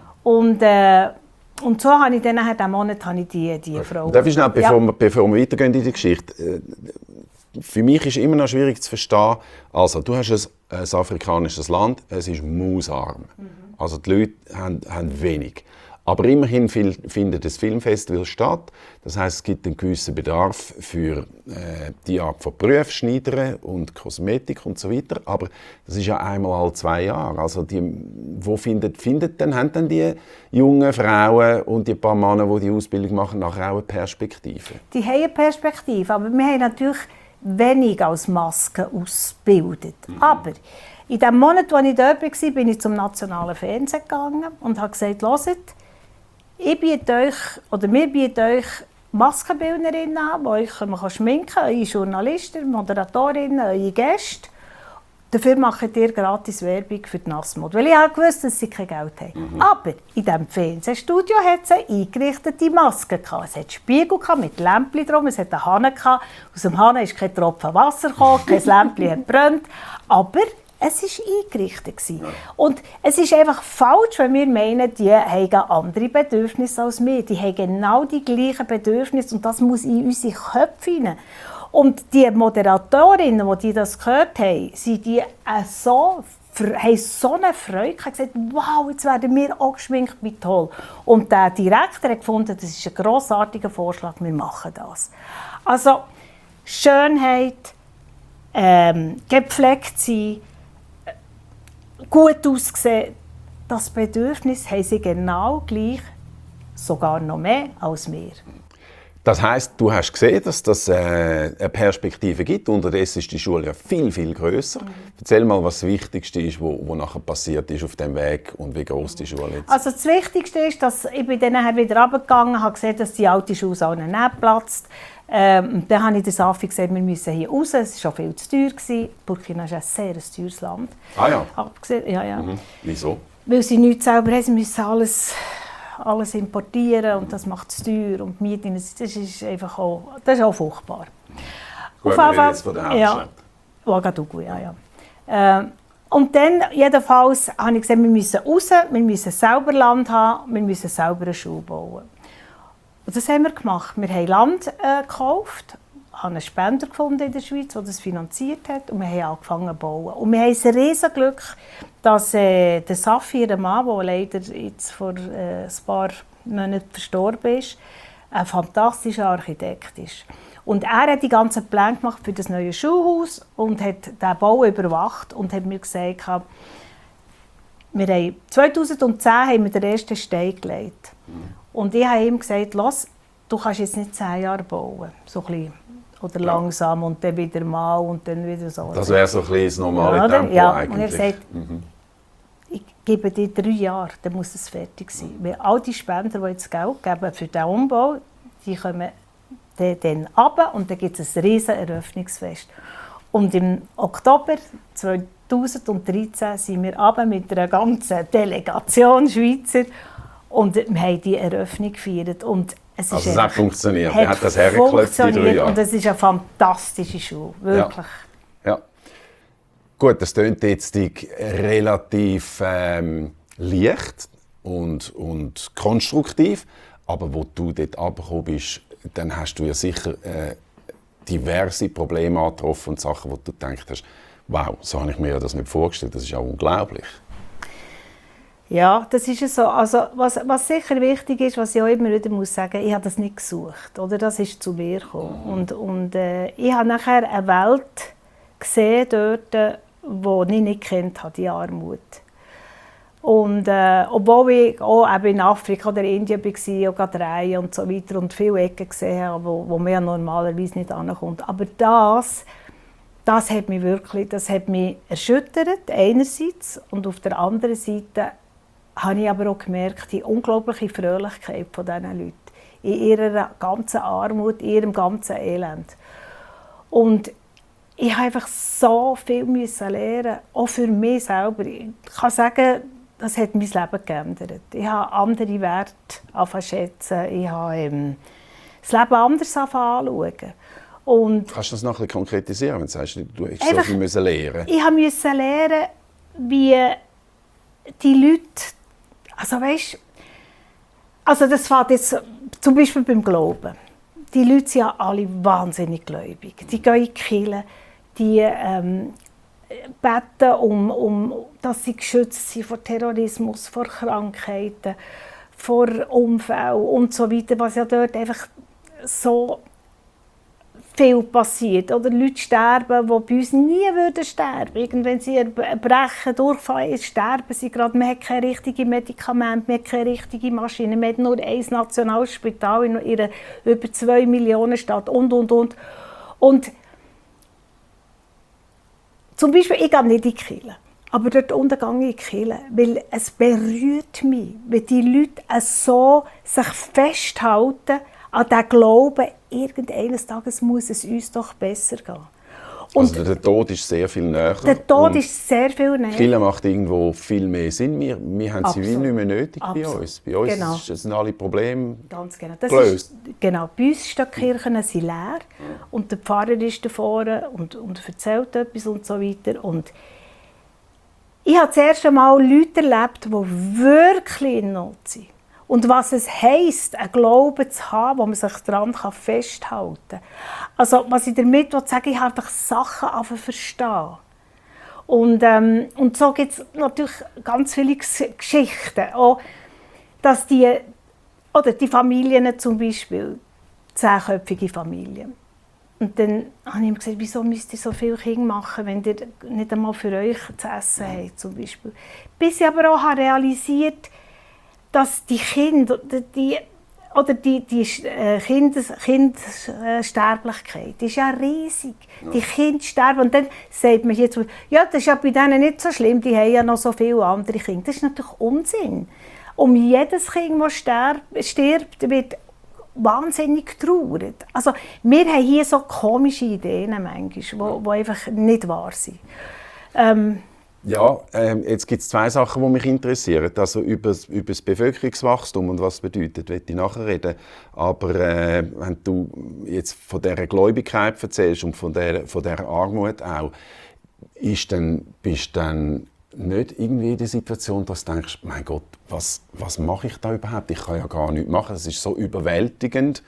Und so habe ich dann nachher diesen Monat die Frau. Darf ich schnell, bevor wir weitergehen in die Geschichte, für mich ist immer noch schwierig zu verstehen, also du hast ein afrikanisches Land, es ist mausarm. Also die Leute haben wenig. Aber immerhin findet das Filmfestival statt. Das heisst, es gibt einen gewissen Bedarf für die Art von Berufen, Schneidern und Kosmetik und so weiter. Aber das ist ja einmal alle 2 Jahre. Also wo haben dann die jungen Frauen und die paar Männer, die die Ausbildung machen, nachher auch eine Perspektive? Die haben eine Perspektive, aber wir haben natürlich wenig als Masken ausgebildet. Aber in dem Monat, als ich dort war, bin ich zum nationalen Fernsehen gegangen und habe gesagt, hört, wir bieten euch Maskenbildnerinnen an, die euch schminken können, eure Journalisten, Moderatorinnen, eure Gäste. Dafür macht ihr gratis Werbung für die Nassmode. Weil ich auch wusste, dass sie kein Geld haben. Aber in diesem Fernsehstudio hat es eine eingerichtete Maske. Es hatte Spiegel mit Lämpchen drum, es hatte einen Hahn. Aus dem Hahn ist kein Tropfen Wasser gekommen, kein Lämpchen hat gebrannt. Aber es war eingerichtet. Und es ist einfach falsch, wenn wir meinen, die haben andere Bedürfnisse als wir. Die haben genau die gleichen Bedürfnisse und das muss in unsere Köpfe hinein. Und die Moderatorinnen, die das gehört haben, haben so eine Freude gehabt, gesagt, wow, jetzt werden wir auch geschminkt, wie toll. Und der Direktor hat gefunden, das ist ein grossartiger Vorschlag, wir machen das. Also Schönheit, gepflegt sein, gut aussehen, das Bedürfnis haben sie genau gleich, sogar noch mehr als wir. Das heisst, du hast gesehen, dass das eine Perspektive gibt. Unterdessen ist die Schule ja viel, viel grösser. Erzähl mal, was das Wichtigste ist, was nachher passiert ist auf dem Weg und wie groß die Schule ist. Also das Wichtigste ist, dass ich dann nachher wieder runtergegangen habe gesehen, dass die alte Schule nicht platzt. Dann habe ich der Safi gesagt, wir müssen hier raus. Es war schon viel zu teuer. Burkina ist ein sehr teures Land. Ah ja? Ja. Wieso? Weil sie nichts selber haben, sie müssen alles importieren und das macht es teuer und Mieten, das ist einfach auch, das ist auch furchtbar. Gut, wir reden jetzt von der Hauptstadt. Ouagadougou, ja. Und dann jedenfalls habe ich gesagt, wir müssen raus, wir müssen selber Land haben, wir müssen selber eine Schule bauen. Und das haben wir gemacht. Wir haben Land gekauft, haben einen Spender gefunden in der Schweiz, der das finanziert hat und wir haben angefangen zu bauen. Und wir haben ein riesiges Glück, dass der Safi, der Mann, der leider jetzt vor ein paar Monaten verstorben ist, ein fantastischer Architekt ist. Und er hat die ganzen Pläne gemacht für das neue Schulhaus und hat den Bau überwacht und hat mir gesagt, 2010 haben wir den ersten Stein gelegt. Und ich habe ihm gesagt, du kannst jetzt nicht 10 Jahre bauen, so ein bisschen. Oder langsam und dann wieder mal und dann wieder so. Das wäre so ein bisschen das normale Tempo eigentlich. Und ich habe gesagt, ich gebe dir 3 Jahre, dann muss es fertig sein. Weil all die Spender, die jetzt Geld geben für den Umbau, die kommen dann runter und dann gibt es ein riesen Eröffnungsfest. Und im Oktober 2013 sind wir runter mit einer ganzen Delegation Schweizer und wir haben die Eröffnung gefeiert. Und es hat funktioniert. Er hat das hergeklopft in 3 Jahren. Und es ist eine fantastische Schule, wirklich. Ja. Gut, das klingt jetzt relativ leicht und konstruktiv, aber wo du dort runtergekommen bist, dann hast du ja sicher diverse Probleme angetroffen und Sachen, wo du gedacht hast, wow, so habe ich mir das nicht vorgestellt, das ist auch unglaublich. Ja, das ist es so. Also, was sicher wichtig ist, was ich auch immer wieder muss sagen, ich habe das nicht gesucht, oder? Das ist zu mir gekommen. Und ich habe nachher eine Welt gesehen dort, die ich nicht kennt habe, die Armut. Und obwohl ich auch in Afrika oder Indien war, auch gerade reisen und so weiter und viele Ecken gesehen habe, wo man ja normalerweise nicht ankommt. Aber das hat mich wirklich, erschüttert, einerseits, und auf der anderen Seite habe ich aber auch gemerkt, die unglaubliche Fröhlichkeit von diesen Leuten in ihrer ganzen Armut, in ihrem ganzen Elend. Und ich musste einfach so viel lernen, auch für mich selber. Ich kann sagen, das hat mein Leben geändert. Ich habe andere Werte schätzen, ich habe das Leben anders anschauen. Und kannst du das noch ein bisschen konkretisieren, wenn du sagst, du hast einfach, so viel lernen? Ich musste lernen, wie die Leute, also weißt, also das fängt jetzt zum Beispiel beim Glauben. Die Leute sind ja alle wahnsinnig gläubig. Die gehen in die Kirche, die beten, dass sie geschützt sind vor Terrorismus, vor Krankheiten, vor Unfällen und so weiter, was ja dort einfach so viel passiert. Oder Leute sterben, die bei uns nie sterben würden. Wenn sie brechen, durchfallen, sterben sie gerade. Man hat keine richtigen Medikamente, man hat keine richtige Maschine, man hat nur ein Nationalspital in einer über 2 Millionen Stadt und. Und zum Beispiel, ich gehe nicht in die Kirche, aber dort unten gehe ich in die Kirche, weil es berührt mich, wenn die Leute so sich festhalten an diesem Glauben, irgendeines Tages muss es uns doch besser gehen. Und also der Tod ist sehr viel näher. Der Tod ist sehr viel näher. Die Kirche macht irgendwo viel mehr Sinn. Wir haben sie wie nicht mehr nötig bei Absolut. uns. Bei uns Genau. sind alle Probleme Ganz genau. gelöst. Genau. Bei uns stehen die Kirchen sind leer und der Pfarrer ist davor und erzählt etwas und so weiter. Und ich habe das erste Mal Leute erlebt, die wirklich in Not sind. Und was es heisst, einen Glauben zu haben, wo man sich daran festhalten kann. Also, was ich damit sagen will, ich habe einfach Sachen verstehen. Und so gibt es natürlich ganz viele Geschichten. Auch, dass die Familien zum Beispiel, 10-köpfige Familien. Und dann habe ich ihm gesagt, wieso müsst ihr so viele Kinder machen, wenn ihr nicht einmal für euch zu essen habt, zum Beispiel. Bis ich aber auch realisiert, dass die Kinder, die Kindersterblichkeit ist ja riesig. Ja. Die Kinder sterben. Und dann sagt man jetzt, ja, das ist ja bei denen nicht so schlimm, die haben ja noch so viele andere Kinder. Das ist natürlich Unsinn. Um jedes Kind, das stirbt, wird wahnsinnig getrauert. Also, wir haben hier so komische Ideen manchmal, die einfach nicht wahr sind. Jetzt gibt es 2 Sachen, die mich interessieren. Also über das Bevölkerungswachstum und was es bedeutet, möchte ich nachher reden. Aber wenn du jetzt von dieser Gläubigkeit erzählst und von dieser Armut auch, bist du dann nicht irgendwie in der Situation, dass du denkst, mein Gott, was mache ich da überhaupt? Ich kann ja gar nichts machen. Es ist so überwältigend.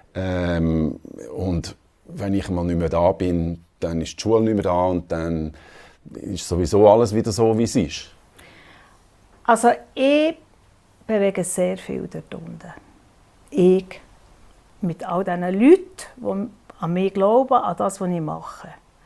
Und wenn ich mal nicht mehr da bin, dann ist die Schule nicht mehr da und dann ist sowieso alles wieder so, wie es ist. Also ich bewege sehr viel dort unten. Ich mit all diesen Leuten, die an mich glauben, an das, was ich mache.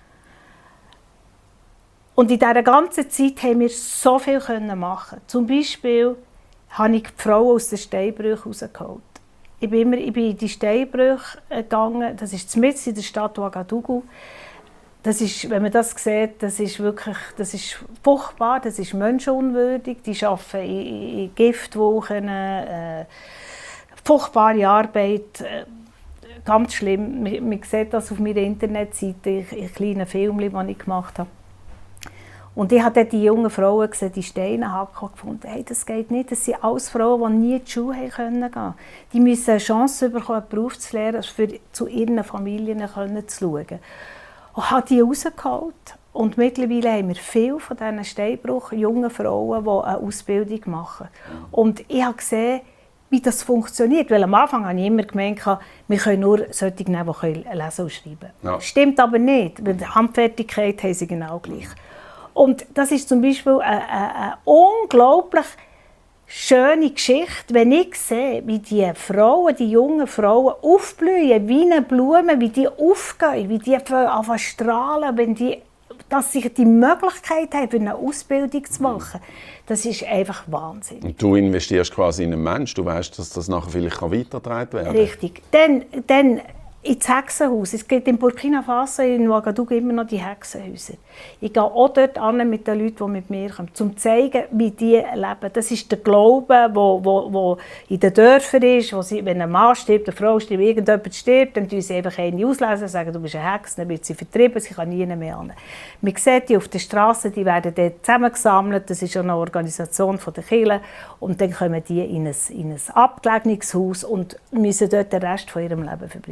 Und in dieser ganzen Zeit haben wir so viel machen. Zum Beispiel habe ich die Frauen aus den Steinbrüchen rausgeholt. Ich bin in die Steinbrüche gegangen, das ist mitten in der Stadt Ouagadougou. Das ist, wenn man das sieht, das ist furchtbar, das ist menschenunwürdig. Die arbeiten in Giftwochen, furchtbare Arbeit, ganz schlimm. Man sieht das auf meiner Internetseite, in kleinen Filmen, die ich gemacht habe. Und ich habe die jungen Frauen gesehen, die Steine hacken, gefunden, hey, das geht nicht. Das sind alles Frauen, die nie in die Schule gehen können. Die müssen eine Chance bekommen, einen Beruf zu lernen, zu ihren Familien zu schauen. Und habe die rausgeholt. Und mittlerweile haben wir viele von diesen Steinbruch jungen Frauen, die eine Ausbildung machen. Und ich habe gesehen, wie das funktioniert. Weil am Anfang habe ich immer gemeint, wir können nur solche nehmen, die lesen und schreiben können. Ja. Stimmt aber nicht, weil die Handfertigkeit haben sie genau gleich. Und das ist zum Beispiel eine unglaublich schöne Geschichte, wenn ich sehe, wie die jungen Frauen aufblühen, wie eine Blume, wie die aufgehen, wie die anfangen strahlen, dass sie die Möglichkeit haben, eine Ausbildung zu machen. Das ist einfach Wahnsinn. Und du investierst quasi in einen Menschen, du weißt, dass das nachher vielleicht weitergetragen werden kann. Richtig. Dann ins Hexenhaus. Es gibt in Burkina Faso, in Ouagadougou immer noch die Hexenhäuser. Ich gehe auch dort an mit den Leuten, die mit mir kommen, um zu zeigen, wie die leben. Das ist der Glaube, der in den Dörfern ist, wo sie, wenn ein Mann stirbt, eine Frau stirbt, irgendjemand stirbt, dann tun sie einfach eine auslesen, sagen, du bist eine Hexe, dann wird sie vertrieben, sie kann nie mehr an. Man sieht die auf der Straße, die werden dort zusammengesammelt, das ist eine Organisation der Kirche, und dann kommen die in ein abgelegenes Haus und müssen dort den Rest von ihrem Leben verbringen.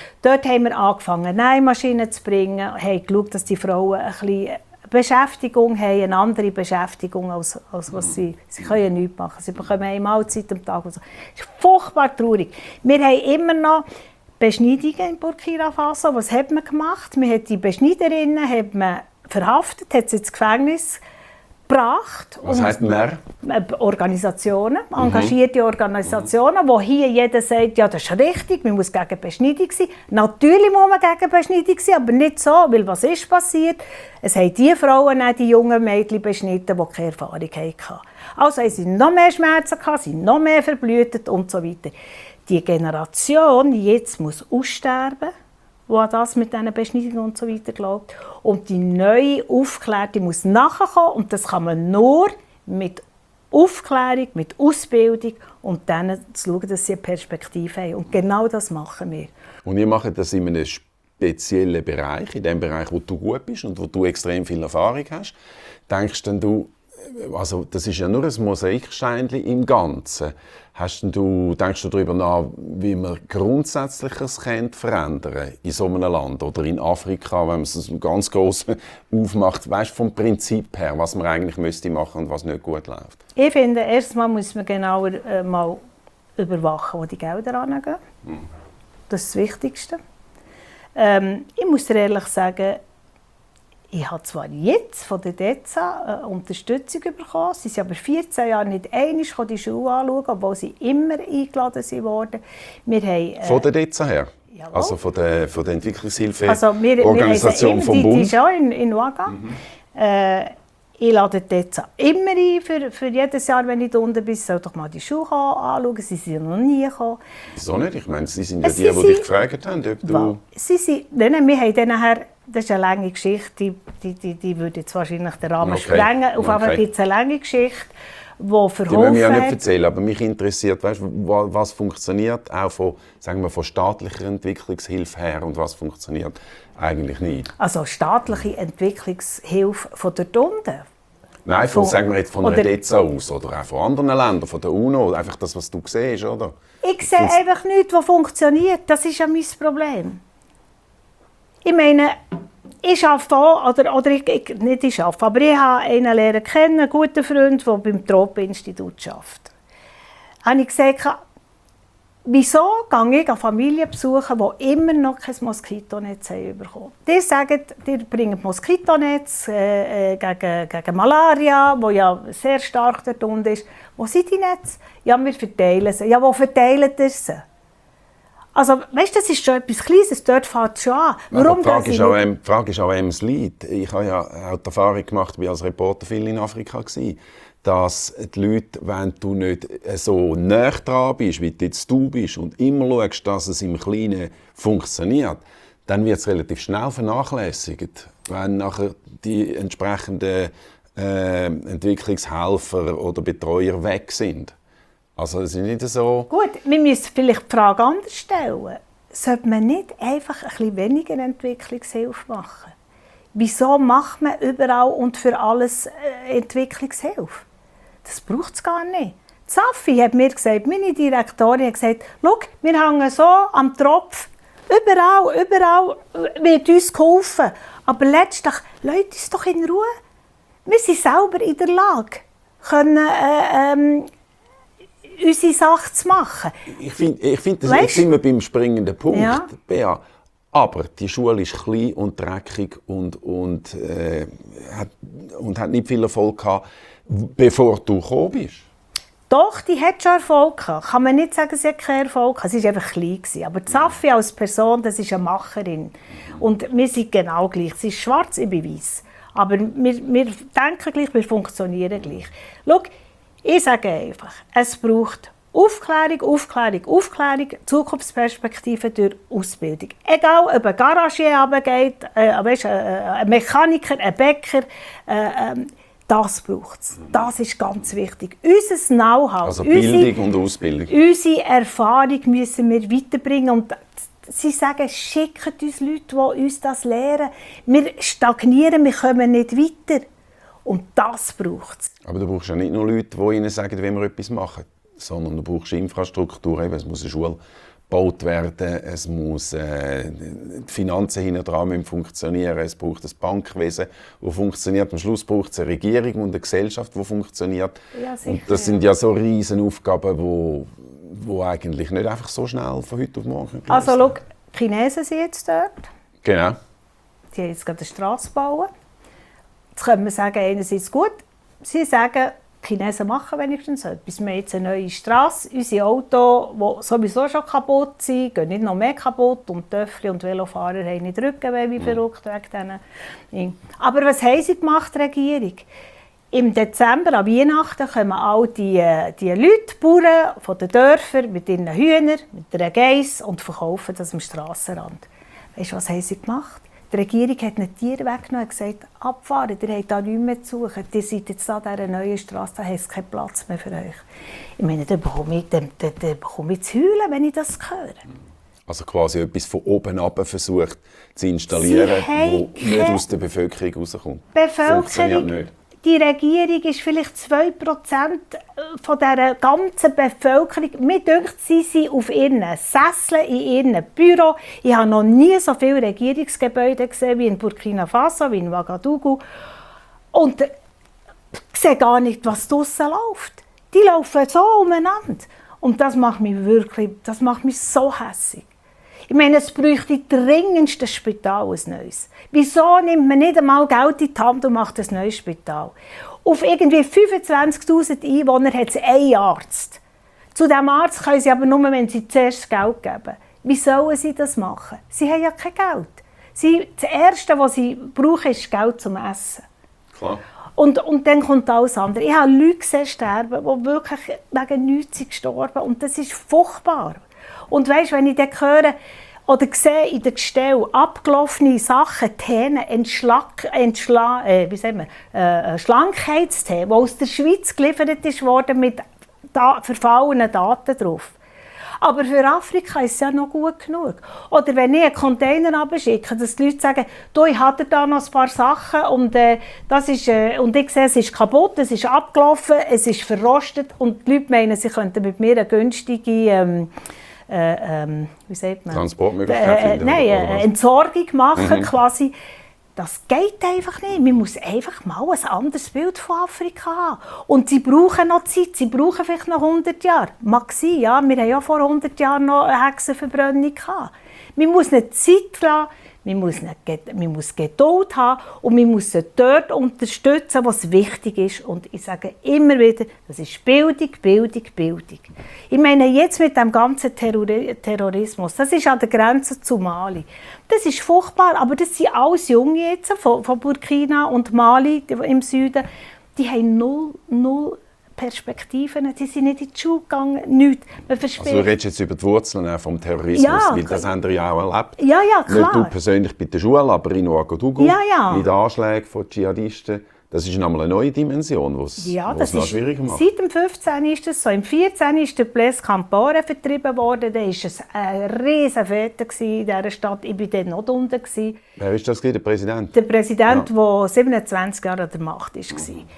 Dort haben wir angefangen, Nähmaschinen zu bringen, haben geschaut, dass die Frauen ein bisschen Beschäftigung haben, eine andere Beschäftigung, als was sie können ja nichts machen. Sie bekommen eine Mahlzeit am Tag. Und so. Das ist furchtbar traurig. Wir haben immer noch Beschneidungen in Burkina Faso. Was hat man gemacht? Man hat die Beschneiderinnen hat man verhaftet, hat sie ins Gefängnis gebracht. Was heisst mehr? Organisationen, engagierte Organisationen, wo hier jeder sagt, ja, das ist richtig, man muss gegen Beschneidung sein. Natürlich muss man gegen Beschneidung sein, aber nicht so, weil was ist passiert? Es haben die Frauen, auch die jungen Mädchen beschnitten, die keine Erfahrung hatten. Also haben sie noch mehr Schmerzen gehabt, sind noch mehr verblutet und so weiter. Die Generation jetzt muss aussterben, die an das mit diesen Beschneidungen und so weiter glaubt. Und die neue Aufklärung muss nachkommen. Und das kann man nur mit Aufklärung, mit Ausbildung und dann zu schauen, dass sie eine Perspektive haben. Und genau das machen wir. Und ihr macht das in einem speziellen Bereich, in dem Bereich, wo du gut bist und wo du extrem viel Erfahrung hast. Denkst denn du, also das ist ja nur ein Mosaiksteinchen im Ganzen. Denkst du darüber nach, wie man Grundsätzliches verändern kann in so einem Land oder in Afrika, wenn man es ganz gross aufmacht, weißt, vom Prinzip her, was man eigentlich müsste machen und was nicht gut läuft? Ich finde, erstmal muss man genauer mal überwachen, wo die Gelder hingehen. Das ist das Wichtigste. Ich muss dir ehrlich sagen, ich habe zwar jetzt von der DEZA Unterstützung bekommen, sie sind aber 14 Jahre nicht einmal die Schule anschauen, obwohl sie immer eingeladen wurden. Wir haben, von der DEZA her? Jawohl. Also von der Also Entwicklungshilfe-Organisation vom Bund? Die ist auch in Ouaga. Ich lade die DEZA immer ein, für jedes Jahr, wenn ich da unten bin, soll doch mal die Schule anschauen. Sie sind noch nie gekommen. Wieso nicht? Ich meine, sie sind ja die dich gefragt haben, ob du... Nein, wir haben dann nachher, das ist eine lange Geschichte, die würde jetzt wahrscheinlich den Rahmen sprengen. Auf jeden Fall gibt es eine lange Geschichte, die verholfen hat. Die müssen wir ja nicht erzählen, aber mich interessiert, weißt, was funktioniert auch von, sagen wir, von staatlicher Entwicklungshilfe her und was funktioniert eigentlich nicht. Also staatliche Entwicklungshilfe von dort unten? Nein, sagen wir jetzt von einer DEZA aus oder auch von anderen Ländern, von der UNO, einfach das, was du siehst, oder? Ich sehe einfach nichts, was funktioniert. Das ist ja mein Problem. Ich meine, ich arbeite auch, aber ich habe einen lernen kennen, einen guten Freund, der beim Tropeninstitut arbeitet. Da habe ich gesagt, wieso gehe ich an Familien besuchen, die immer noch kein Moskitonetz bekommen haben? Die sagen, die bringen Moskitonetz gegen Malaria, wo ja sehr stark dort unten ist. Wo sind die Netze? Ja, wir verteilen sie. Ja, wo verteilen ihr sie? Also, weißt, das ist schon etwas Kleines, dort fängt es schon an. Warum die Frage ist auch, wem es liegt. Ich habe ja auch die Erfahrung gemacht, ich war als Reporter viel in Afrika, dass die Leute, wenn du nicht so nah dran bist, wie jetzt du bist, und immer schaust, dass es im Kleinen funktioniert, dann wird es relativ schnell vernachlässigt, wenn nachher die entsprechenden Entwicklungshelfer oder Betreuer weg sind. Also es ist nicht so... Gut, wir müssen vielleicht die Frage anders stellen. Sollte man nicht einfach ein bisschen weniger Entwicklungshilfe machen? Wieso macht man überall und für alles Entwicklungshilfe? Das braucht es gar nicht. Safi hat mir gesagt, meine Direktorin hat gesagt, schau, wir hängen so am Tropf. Überall wird uns geholfen. Aber letztlich, lasst uns doch in Ruhe. Wir sind selber in der Lage, unsere Sache zu machen. Ich find, jetzt sind wir beim springenden Punkt, ja. Bea. Aber die Schule ist klein und dreckig und hat nicht viel Erfolg gehabt, bevor du gekommen bist. Doch, die hat schon Erfolg gehabt. Kann man nicht sagen, sie hat keinen Erfolg gehabt. Sie war einfach klein. Aber Safi als Person, das ist eine Macherin. Und wir sind genau gleich. Sie ist schwarz, ich bin weiss. Aber wir denken gleich, wir funktionieren gleich. Schau, ich sage einfach, es braucht Aufklärung, Zukunftsperspektive durch Ausbildung. Egal, ob ein Garagier runtergeht, ein Mechaniker, ein Bäcker, das braucht es. Das ist ganz wichtig. Unser Know-how, also Bildung und Ausbildung. Unsere Erfahrung müssen wir weiterbringen. Und sie sagen, schickt uns Leute, die uns das lehren. Wir stagnieren, wir kommen nicht weiter. Und das braucht es. Aber du brauchst ja nicht nur Leute, die ihnen sagen, wie wir etwas machen, sondern du brauchst Infrastruktur. Es muss eine Schule gebaut werden, es muss die Finanzen hinten dran müssen funktionieren, es braucht ein Bankwesen, das funktioniert. Am Schluss braucht es eine Regierung und eine Gesellschaft, die funktioniert. Ja, sicher, und das sind ja so riesen Aufgaben, die eigentlich nicht einfach so schnell von heute auf morgen gelöst Also schau, die Chinesen sind jetzt dort. Genau. Die haben jetzt gerade eine Strasse bauen. Jetzt können wir sagen, einerseits gut. Sie sagen, die Chinesen machen wenigstens etwas. Wir haben jetzt eine neue Strasse. Unsere Autos, die sowieso schon kaputt sind, gehen nicht noch mehr kaputt. Und Töffel und Velofahrer haben nicht Rückenweh wie verrückt wegen denen. Aber was haben sie gemacht, die Regierung? Im Dezember, an Weihnachten, kommen all die Leute, die Bauern von den Dörfern mit ihren Hühnern, mit einer Geiss und verkaufen das am Strassenrand. Weißt du, was haben sie gemacht? Die Regierung hat ihnen Tiere weggenommen und gesagt, abfahren, ihr habt da nichts mehr zu suchen. Ihr seid jetzt an dieser neuen Strasse, da habt ihr keinen Platz mehr für euch. Ich meine, da bekomme ich zu heulen, wenn ich das höre. Also quasi etwas von oben ab versucht zu installieren, das nicht aus der Bevölkerung rauskommt. Funktioniert nicht. Die Regierung ist vielleicht 2% von dieser ganzen Bevölkerung. Mir denkt, sie sind auf ihren Sesseln, in ihren Büro. Ich habe noch nie so viele Regierungsgebäude gesehen wie in Burkina Faso, wie in Ouagadougou. Und ich sehe gar nicht, was draussen läuft. Die laufen so umeinander. Und das macht mich so hässig. Ich meine, es bräuchte dringendst ein Spital, ein neues. Wieso nimmt man nicht einmal Geld in die Hand und macht ein neues Spital? Auf irgendwie 25'000 Einwohner hat es einen Arzt. Zu diesem Arzt können sie aber nur, wenn sie zuerst Geld geben. Wie sollen sie das machen? Sie haben ja kein Geld. Das Erste, was sie brauchen, ist Geld zum Essen. Klar. Und dann kommt alles andere. Ich habe Leute gesehen sterben, die wirklich wegen nichts gestorben sind. Und das ist furchtbar. Und weißt, wenn ich dann höre oder sehe in der Gestell abgelaufene Sachen, Themen, Schlankheitstee, die aus der Schweiz geliefert wurde mit verfallenen Daten drauf. Aber für Afrika ist es ja noch gut genug. Oder wenn ich einen Container abschicke, dass die Leute sagen, du, ich habe da noch ein paar Sachen und, und ich sehe, es ist kaputt, es ist abgelaufen, es ist verrostet und die Leute meinen, sie könnten mit mir eine günstige wie sagt man? Transportmöglichkeit Entsorgung machen quasi. Das geht einfach nicht. Man muss einfach mal ein anderes Bild von Afrika haben. Und sie brauchen noch Zeit, sie brauchen vielleicht noch 100 Jahre. Mag sein, ja. Wir haben ja vor 100 Jahren noch eine Hexenverbrennung gehabt. Man muss eine Zeit lassen, man muss Geduld haben und man muss sie dort unterstützen, was wichtig ist. Und ich sage immer wieder, das ist Bildung, Bildung, Bildung. Ich meine, jetzt mit dem ganzen Terrorismus, das ist an der Grenze zu Mali. Das ist furchtbar, aber das sind alles Junge jetzt von Burkina und Mali im Süden. Die haben null Perspektiven, die sind nicht in die Schule gegangen, nichts. Also du redest jetzt über die Wurzeln vom Terrorismus, ja, weil das haben wir ja auch erlebt. Ja, klar. Nicht du persönlich bei der Schule, aber in Ouagadougou, mit Anschlägen von Dschihadisten. Das ist nochmal eine neue Dimension, die es noch schwieriger macht. Seit dem 15. ist es so. Im 14. ist der Blaise Compaoré vertrieben worden. Da war es eine riesige Fete in dieser Stadt. Ich war dort noch unten. Wer ist das, der Präsident? Der Präsident, der 27 Jahre an der Macht war.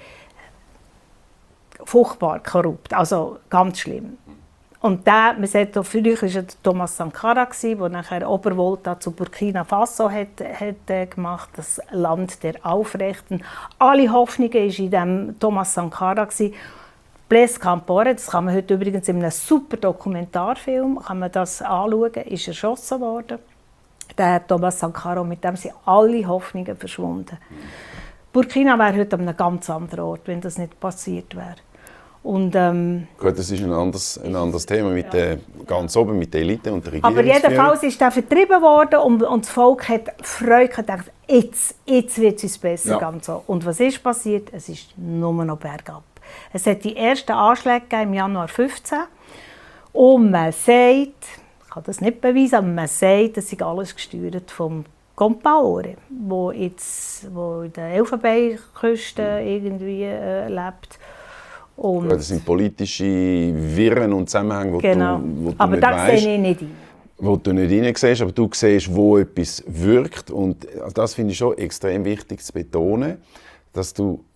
Furchtbar korrupt, also ganz schlimm. Und man sagt, früher war es Thomas Sankara, der nachher Obervolta zu Burkina Faso hat gemacht, das Land der Aufrechten. Alle Hoffnungen waren in diesem Thomas Sankara. Blaise Compaoré, das kann man heute übrigens in einem super Dokumentarfilm kann man das anschauen, ist erschossen worden. Der Thomas Sankara, mit dem sind alle Hoffnungen verschwunden. Burkina wäre heute an einem ganz anderen Ort, wenn das nicht passiert wäre. Und, gut, das ist ein anderes Thema mit ganz oben mit der Elite und der Regierung. Aber jedenfalls ist er vertrieben worden und das Volk hat Freude gedacht, jetzt wird es uns besser. Ganz so. Und was ist passiert? Es ist nur noch bergab. Es hat die ersten Anschläge im Januar 2015 und man sagt, ich kann das nicht beweisen, aber man sagt, das ist alles gesteuert vom Compaoré, wo in der Elfenbeinküste irgendwie lebt. Das sind politische Wirren und Zusammenhänge, die du aber nicht das sehe ich nicht ein. Wo du nicht hineinsiehst, aber du siehst, wo etwas wirkt. Und das finde ich schon extrem wichtig zu betonen, dass du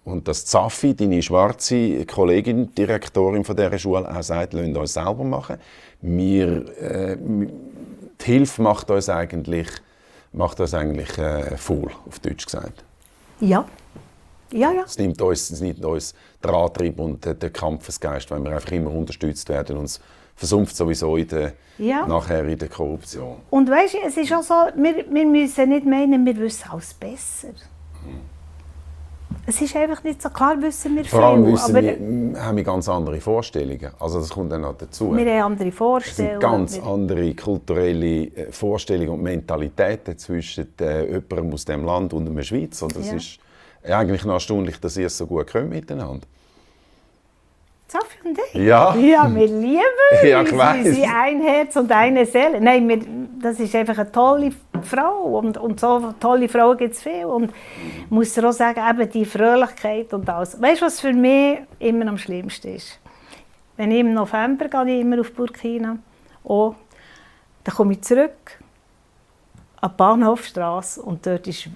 und dass Zaffi, deine schwarze Kollegin, Direktorin von dieser Schule, auch sagt, lasst uns selber machen. Die Hilfe macht uns eigentlich faul, auf Deutsch gesagt. Ja. Ja. Es nimmt uns den Antrieb und den Kampfesgeist, wenn wir einfach immer unterstützt werden und es versumpft sowieso nachher in der Korruption. Und weißt du, es ist auch so, wir müssen nicht meinen, wir wissen alles besser. Es ist einfach nicht so klar, wissen wir viel. Vor allem haben wir ganz andere Vorstellungen. Also das kommt dann noch dazu. Wir haben andere Vorstellungen. Es sind ganz andere kulturelle Vorstellungen und Mentalitäten zwischen jemandem aus diesem Land und der Schweiz. Und das ist eigentlich noch erstaunlich, dass ihr es so gut könnt miteinander. Zaffi und ich? Ja. Ja, wir lieben uns. Ja, ich weiss. Wir sind ein Herz und eine Seele. Nein, das ist einfach eine tolle Frau. Und so tolle Frauen gibt es viele. Und ich muss dir auch sagen, eben die Fröhlichkeit und alles. Weißt du, was für mich immer am schlimmsten ist? Wenn ich im November gehe ich immer auf Burkina. Oh, dann komme ich zurück an die Bahnhofstrasse und dort ist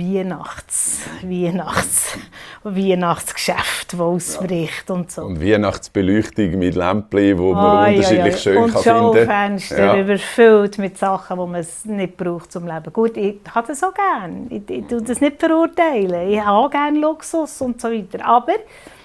Weihnachtsgeschäft, das ausbricht und so. Und Weihnachtsbeleuchtung mit Lämpchen, die man unterschiedlich schön und kann finden. Und Schaufenster überfüllt mit Sachen, die man nicht braucht zum Leben. Gut, ich habe das auch gerne. Ich tue das nicht verurteilen. Ich habe auch gerne Luxus und so weiter. Aber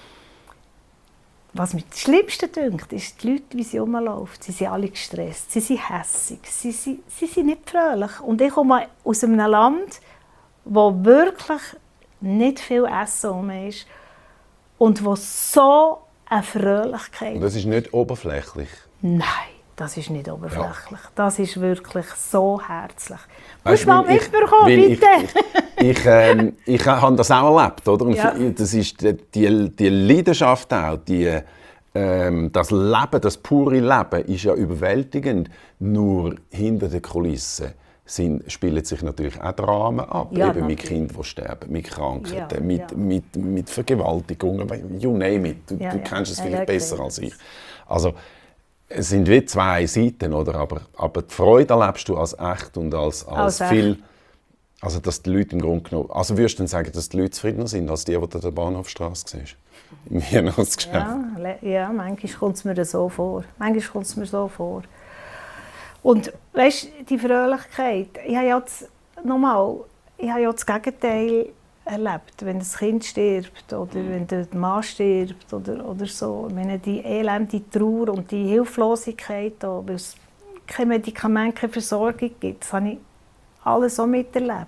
was mir das Schlimmste dünkt, ist die Leute, wie sie rumlaufen. Sie sind alle gestresst, sie sind hässig, sie sind nicht fröhlich. Und ich komme aus einem Land, wo wirklich nicht viel Essen rum ist und wo so eine Fröhlichkeit. Und das ist nicht oberflächlich? Nein, das ist nicht oberflächlich. Ja. Das ist wirklich so herzlich. Weißt, musst du mal mitbekommen, bitte? Ich habe das auch erlebt, oder? Und ja. Das ist die Leidenschaft auch, das Leben, das pure Leben ist ja überwältigend. Nur hinter den Kulissen spielen sich natürlich auch Dramen ab, ja, eben mit Kindern, die sterben, mit Krankheiten, mit Vergewaltigungen, you name it. Du kennst es vielleicht besser als ich. Also, es sind wie zwei Seiten, oder? Aber die Freude erlebst du als echt und als viel. Also, dass die Leute im Grunde genommen. Also, würdest du dann sagen, dass die Leute zufriedener sind als die an der Bahnhofstrasse siehst? Im Weihnachtsgeschäft. Ja, manchmal kommt es mir so vor. Und weißt du, die Fröhlichkeit, ich habe jetzt das Gegenteil erlebt. Wenn das Kind stirbt oder wenn der Mann stirbt oder so. Ich meine, die elende Trauer und die Hilflosigkeit, weil es keine Medikamente, keine Versorgung gibt, das habe ich alles so miterlebt.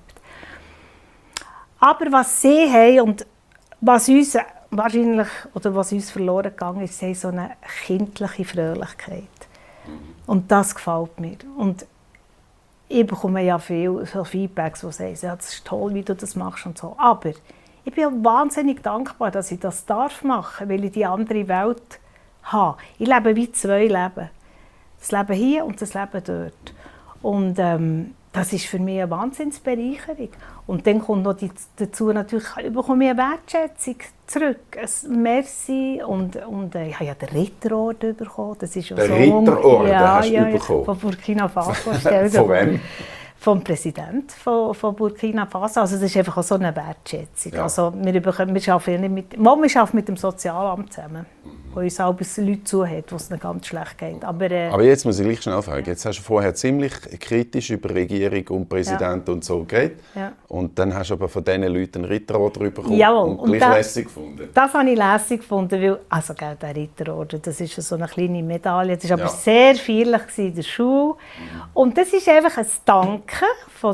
Aber was sie haben und was uns wahrscheinlich oder was uns verloren gegangen ist, sie haben so eine kindliche Fröhlichkeit. Und das gefällt mir. Und ich bekomme ja viele so Feedbacks, die sagen, ja, das ist toll, wie du das machst und so. Aber ich bin wahnsinnig dankbar, dass ich das machen darf, weil ich die andere Welt habe. Ich lebe wie zwei Leben. Das Leben hier und das Leben dort. Und das ist für mich eine Wahnsinnsbereicherung. Und dann kommt noch dazu natürlich, bekomme ich eine Wertschätzung zurück. Ein Merci und ich habe ja den Ritterorden bekommen. Das ist der Ritterorden hast du bekommen? Von Burkina Faso. Von wem? Vom Präsidenten von Burkina Faso. Also das ist einfach auch so eine Wertschätzung. Ja. Also wir arbeiten mit dem Sozialamt zusammen, wo uns auch Leute zuhört, wo es ihnen ganz schlecht geht. Aber jetzt muss ich gleich schnell fragen. Jetzt hast du vorher ziemlich kritisch über Regierung und Präsidenten und so geredet. Ja. Und dann hast du aber von diesen Leuten einen Ritterorden bekommen. Jawohl. Und gleich lässig gefunden. Das habe ich lässig gefunden, weil also, der Ritterorden, das ist so eine kleine Medaille. Das war aber sehr feierlich in der Schule. Und das ist einfach ein Dank von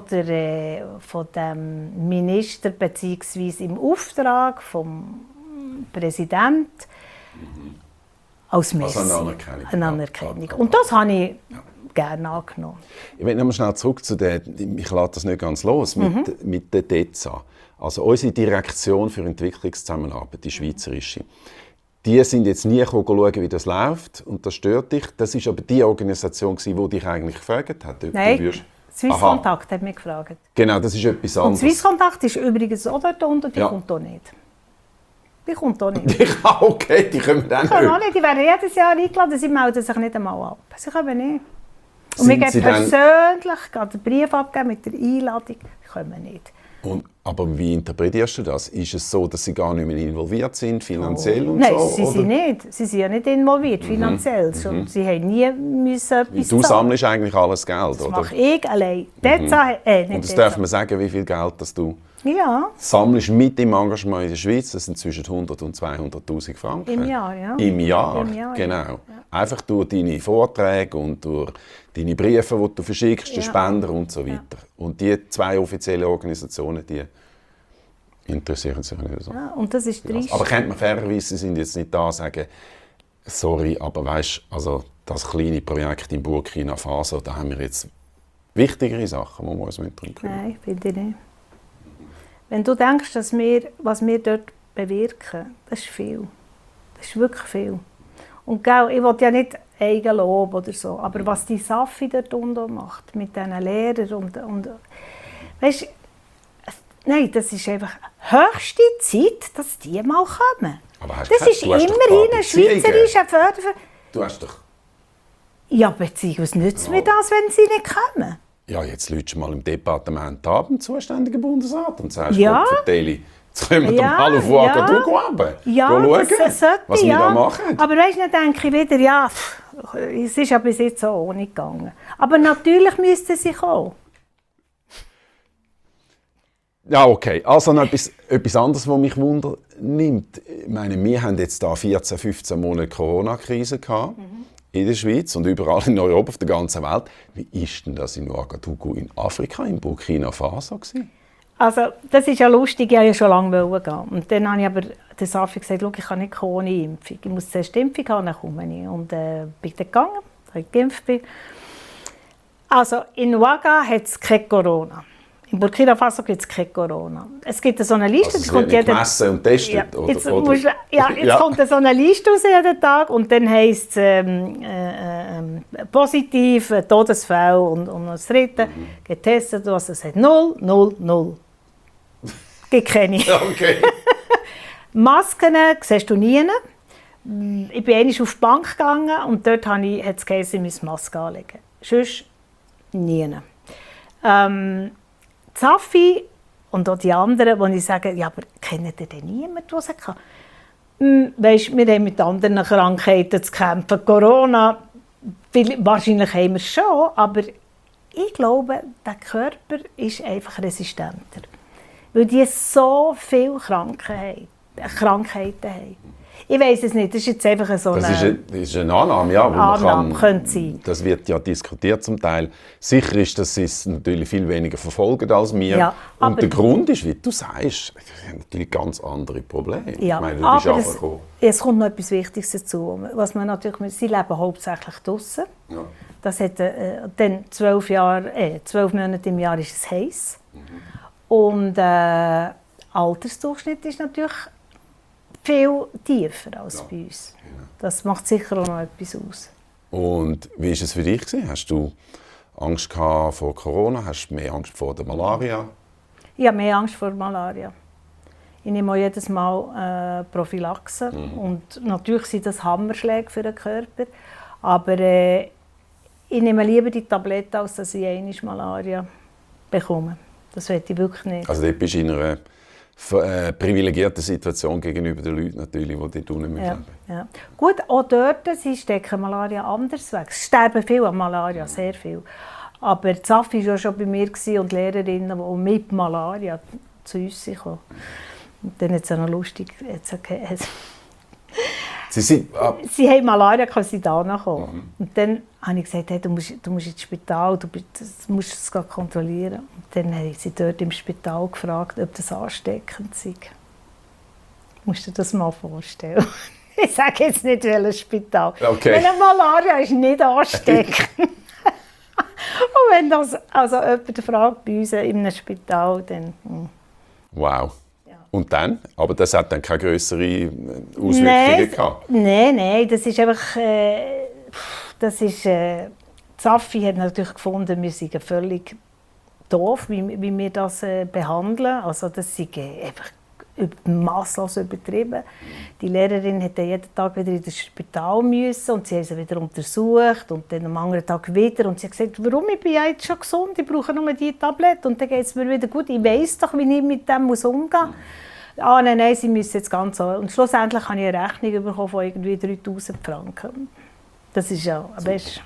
dem Minister bzw. im Auftrag vom Präsidenten als Merci. Also eine Anerkennung. Und das habe ich gerne angenommen. Ich will noch mal schnell zurück zu ich lasse das nicht ganz los, mit der DEZA. Also unsere Direktion für Entwicklungszusammenarbeit, die schweizerische. Die sind jetzt nie schauen, wie das läuft und das stört dich. Das war aber die Organisation, die dich eigentlich gefragt hat. Nein. Swisscontact hat mich gefragt. Genau, das ist etwas anderes. Und Swisscontact ist übrigens auch dort unten, die kommt auch nicht. Die kommt auch nicht. Okay, die kommen dann nicht. Die werden jedes Jahr eingeladen, sie melden sich nicht einmal ab. Sie kommen nicht. Und wir gehen persönlich den Brief abgeben mit der Einladung, die kommen nicht. Aber wie interpretierst du das? Ist es so, dass sie gar nicht mehr involviert sind, finanziell und Nein, so? sie sind nicht. Sie sind ja nicht involviert, finanziell. Sie haben nie müssen etwas Du zahlen. sammelst eigentlich alles Geld, Das oder? mache ich allein. Und das darf man sagen, wie viel Geld das du Ja, sammelst mit dem Engagement in der Schweiz. Das sind zwischen 100 und 200'000 Franken. im Jahr, ja. Im Jahr, Im Jahr, genau. ja. Einfach durch deine Vorträge und durch deine Briefe, die du verschickst, den Ja. Spender und so weiter. Und die 2 offiziellen Organisationen, die interessieren sich nicht so. Ja, und das ist trist. Aber kennt man fairerweise, sie sind jetzt nicht da und sagen, sorry, aber weißt, also das kleine Projekt in Burkina Faso, da haben wir jetzt wichtigere Sachen, die wir uns mit drin kümmern. Nein, finde ich nicht. Wenn du denkst, was wir dort bewirken, das ist viel. Das ist wirklich viel. Und gell, ich will ja nicht Eigenlob oder so, aber was die Safi dort unten macht, mit diesen Lehrern und weißt, nein, das ist einfach höchste Zeit, dass die mal kommen. Aber hast Das keine- ist du hast doch immerhin keine ein schweizerischer Förderverein. Du hast doch... Ja, Beziehung, was nützt mir das, wenn sie nicht kommen? Ja, jetzt lütst du mal im Departement ab, im zuständigen Bundesrat, und sagst, Ja. Verteli, jetzt können wir Ja, doch mal auf Ouagadougou runter. Ja, schauen, das sollte, was wir ja. da machen. Aber weißt du, dann denke ich wieder, ja, es ist ja bis jetzt so ohne gegangen. Aber natürlich müssten sie kommen. Ja, okay. Also noch etwas anderes, was mich wundernimmt. Ich meine, wir haben jetzt da 14, 15 Monate Corona-Krise gehabt in der Schweiz und überall in Europa, auf der ganzen Welt. Wie ist denn das in Ouagadougou in Afrika, in Burkina Faso gewesen? Also, das ist ja lustig, ich wollte ja schon lange gehen. Und dann habe ich aber der Safi gesagt, schau, ich kann nicht kommen ohne Impfung. Ich muss zuerst die Impfung haben, dann komme ich. Und bin dann gegangen, weil ich geimpft bin. Also, in Ouaga hat es kein Corona. In Burkina Faso gibt es kein Corona. Es gibt so eine Liste, Also es wird nicht gemessen und testet? Ja, oder, jetzt oder? jetzt kommt so eine Liste raus jeden Tag und dann heisst es positiv, Todesfall und das dritte getestet. Was es sagt 0, 0, 0. Gibt keine. Okay. Masken siehst du nie. Ich bin einmal auf die Bank gegangen und dort hat es geheißen, ich muss Maske anlegen. Sonst nie. Safi und auch die anderen, die ich sage, ja, aber kennt ihr denn niemanden, der es kann? Weisst, wir haben mit anderen Krankheiten zu kämpfen. Corona, wahrscheinlich haben wir es schon, aber ich glaube, der Körper ist einfach resistenter. Weil die so viele Krankheiten haben. Ich weiss es nicht, das ist jetzt einfach so Das ist eine Annahme, ja. Annahme, könnte sein. Das wird ja diskutiert zum Teil. Sicher ist, dass sie es natürlich viel weniger verfolgen als wir. Ja, und der Grund ist, wie du sagst, sie haben natürlich ganz andere Probleme. Ja, ich meine, du bist aber runtergekommen. es kommt noch etwas Wichtiges dazu. Was man natürlich, sie leben hauptsächlich draussen. Ja. Das hat dann 12 Monate im Jahr ist es heiß. Und der Altersdurchschnitt ist natürlich viel tiefer als bei uns. Das macht sicher auch noch etwas aus. Und wie war es für dich? Hast du Angst gehabt vor Corona? Hast du mehr Angst vor der Malaria? Ich habe mehr Angst vor Malaria. Ich nehme auch jedes Mal Prophylaxe. Und natürlich sind das Hammerschläge für den Körper. Aber ich nehme lieber die Tabletten, als dass ich einmal Malaria bekomme. Das will ich wirklich nicht. Also dort bist du in einer privilegierten Situation gegenüber den Leuten, natürlich, die dort unten leben. Ja. Gut, auch dort, sie stecken Malaria anders weg. Es sterben viele an Malaria, sehr viel. Aber die Safi war ja schon bei mir und Lehrerinnen, die mit Malaria zu uns kamen. Und dann ist es auch noch lustig. Sie haben Malaria, können sie da kommen. Und dann habe ich gesagt, hey, du musst ins Spital, du musst es kontrollieren. Und dann habe ich sie dort im Spital gefragt, ob das ansteckend sei. Musst du dir das mal vorstellen? Ich sage jetzt nicht, welches Spital. Okay. Weil Malaria ist nicht ansteckend. Und wenn das also jemand fragt bei uns in einem Spital, dann... Wow. Und dann? Aber das hat dann keine grösseren Auswirkungen gehabt? Nein, das ist einfach... Safi hat natürlich gefunden, wir seien völlig doof, wie wir das behandeln. Also das sei einfach masslos übertrieben. Die Lehrerin musste jeden Tag wieder in das Spital müssen und sie haben sie wieder untersucht und dann am anderen Tag wieder und sie hat gesagt, warum, ich bin ja jetzt schon gesund, ich brauche nur diese Tablette und dann geht es mir wieder gut, ich weiss doch, wie ich mit dem umgehen muss. Ah, nein, sie müssen jetzt ganz so. Und schlussendlich habe ich eine Rechnung bekommen von irgendwie 3'000 Franken. Das ist ja am besten.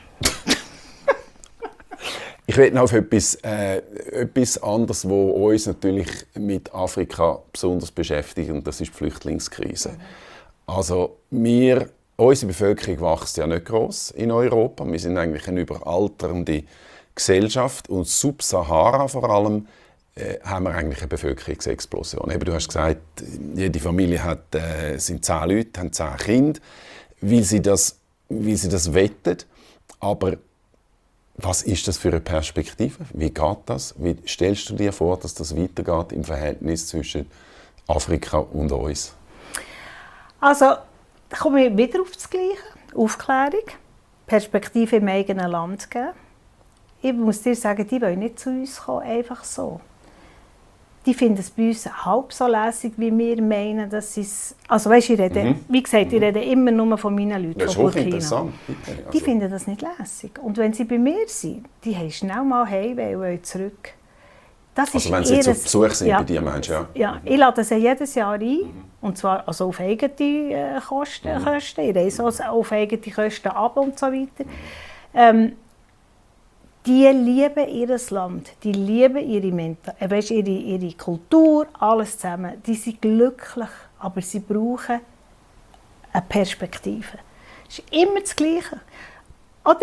Ich rede noch auf etwas anderes, was uns natürlich mit Afrika besonders beschäftigt, und das ist die Flüchtlingskrise. Also unsere Bevölkerung wächst ja nicht gross in Europa. Wir sind eigentlich eine überalternde Gesellschaft und Sub-Sahara vor allem haben wir eigentlich eine Bevölkerungsexplosion. Eben, du hast gesagt, jede Familie sind 10 Leute, haben 10 Kinder, weil sie das wetten. Aber was ist das für eine Perspektive? Wie geht das? Wie stellst du dir vor, dass das weitergeht im Verhältnis zwischen Afrika und uns? Also, da komme ich wieder auf das Gleiche. Aufklärung, Perspektive im eigenen Land geben. Ich muss dir sagen, die wollen nicht zu uns kommen, einfach so. Die finden es bei uns halb so lässig, wie wir meinen, dass es... Also weißt, wie gesagt, ich rede immer nur von meinen Leuten, das ist hochinteressant. Die finden das nicht lässig. Und wenn sie bei mir sind, die haben schnell mal heim und wollen zurück. Das also wenn sie zu Besuch sind bei dir, meinst du? Ja. Ja, ich lade sie jedes Jahr ein. Und zwar also auf eigene Kosten. Ich reise also auf eigene Kosten ab und so weiter. Die lieben ihr Land, die lieben ihre Kultur, alles zusammen. Die sind glücklich, aber sie brauchen eine Perspektive. Es ist immer das Gleiche. Oder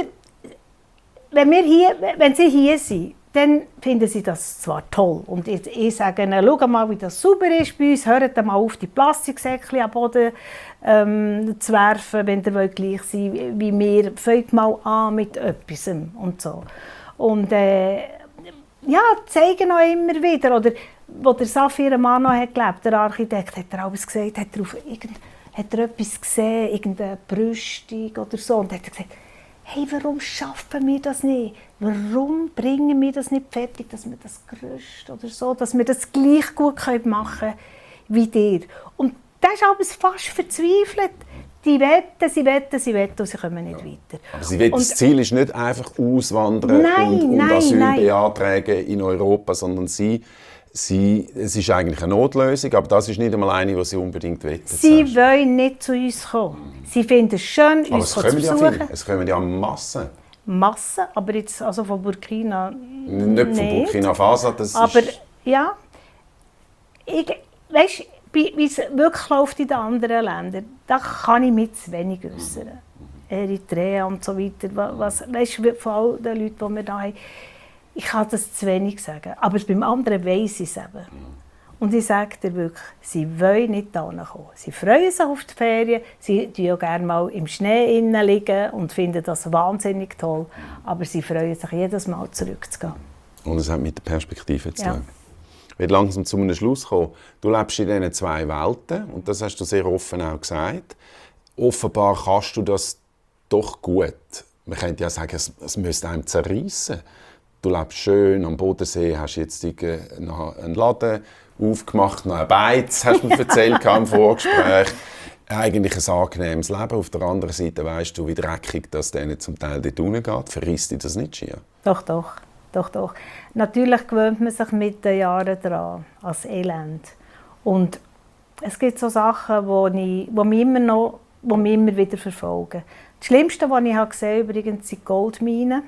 wenn sie hier sind, dann finden sie das zwar toll. Und ich sage ihnen, schau mal, wie das sauber ist bei uns, hört mal auf, die Plastiksäckchen am Boden zu werfen, wenn ihr gleich sein wollt wie wir. Fangt mal an mit etwas und so. Und ja, zeigen auch immer wieder. Oder wo der Safir Mano hat gelebt, der Architekt, hat er alles gesagt, hat er etwas gesehen, irgendeine Brüstung oder so. Und hat er gesagt, hey, warum schaffen wir das nicht? Warum bringen wir das nicht fertig, dass wir das Gerüst oder so, dass wir das gleich gut machen können wie dir? Und das ist alles fast verzweifelt. Sie wetten und sie kommen nicht weiter. Aber das Ziel ist nicht einfach auswandern und Asyl beantragen in Europa, sondern es ist eigentlich eine Notlösung, aber das ist nicht einmal eine, die sie unbedingt wollen. Sie wollen nicht zu uns kommen. Sie finden es schön, aber uns zu besuchen. Es kommen ja Massen. Massen, aber jetzt also von Burkina nicht. Von Burkina Faso, das aber ist... ja, weißt, wie es wirklich läuft in den anderen Ländern, da kann ich mich zu wenig äußern. Eritrea und so weiter, weißt du, von all den Leuten, die wir da haben, ich kann das zu wenig sagen. Aber beim anderen weiss ich es eben. Und ich sage dir wirklich, sie wollen nicht hierher kommen. Sie freuen sich auf die Ferien, sie liegen auch gerne mal im Schnee liegen und finden das wahnsinnig toll. Aber sie freuen sich jedes Mal zurückzugehen. Und es hat mit der Perspektive zu tun. Ich will langsam zu einem Schluss kommen. Du lebst in diesen 2 Welten und das hast du sehr offen auch gesagt. Offenbar kannst du das doch gut. Man könnte ja sagen, es müsste einem zerreissen. Du lebst schön am Bodensee, hast jetzt noch einen Laden aufgemacht, noch ein Beiz, hast du mir erzählt im Vorgespräch. Eigentlich ein angenehmes Leben. Auf der anderen Seite weißt du, wie dreckig das denen zum Teil dort unten geht. Verrisst dich das nicht schier? Doch. Natürlich gewöhnt man sich mit den Jahren daran, als Elend. Und es gibt so Sachen, die mich immer wieder verfolgen. Das Schlimmste, was ich gesehen habe, übrigens, sind Goldminen,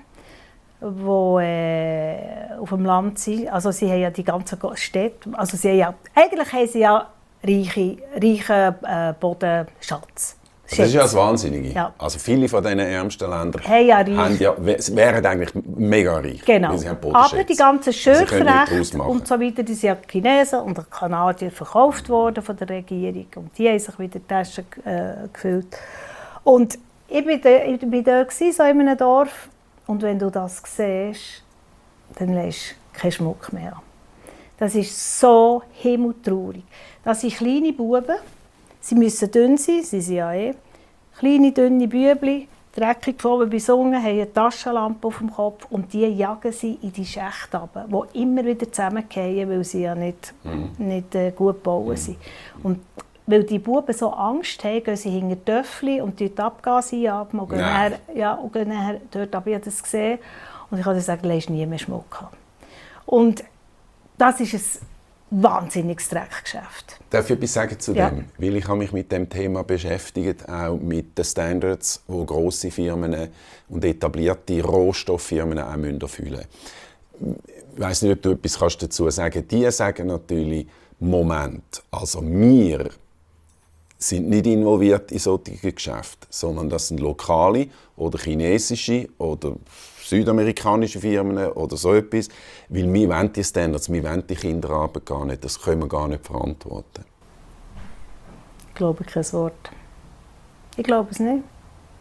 die auf dem Land sind. Also sie haben ja die ganzen Städte, also eigentlich haben sie ja reichen Bodenschatz. Das ist ja das Wahnsinnige. Ja. Also viele von diesen ärmsten Ländern wären eigentlich mega reich. Genau. Sie haben aber die ganzen Schürfrechte und so weiter, die sind ja Chinesen und Kanadier verkauft worden von der Regierung. Und die haben sich wieder die Taschen gefüllt. Und ich war dort, so in einem Dorf. Und wenn du das siehst, dann lässt du keinen Schmuck mehr an. Das ist so himmeltraurig. Das sind kleine Buben. Sie müssen dünn sein, sie sind ja kleine, dünne Bübli, dreckig gefunden, besungen, haben eine Taschenlampe auf dem Kopf und die jagen sie in die Schächte runter, die immer wieder zusammenfallen, weil sie ja nicht gut gebaut sind. Und weil die Buben so Angst haben, gehen sie hinter die Töffel und die Abgase einatmen und gehen nachher dort. Aber ich habe das gesehen und ich kann dir sagen, du lässt nie mehr Schmuck haben. Und das ist ein wahnsinniges Dreckgeschäft. Darf ich etwas sagen zu dem? Weil ich habe mich mit dem Thema beschäftigt, auch mit den Standards, die grosse Firmen und etablierte Rohstofffirmen auch erfüllen müssen. Ich weiss nicht, ob du etwas dazu sagen kannst. Die sagen natürlich, Moment, also wir sind nicht involviert in solche Geschäfte, sondern das sind lokale oder chinesische oder südamerikanische Firmen oder so etwas, weil wir wollen die Standards, wir wollen die Kinderarbeit gar nicht, das können wir gar nicht verantworten. Ich glaube kein Wort. Ich glaube es nicht.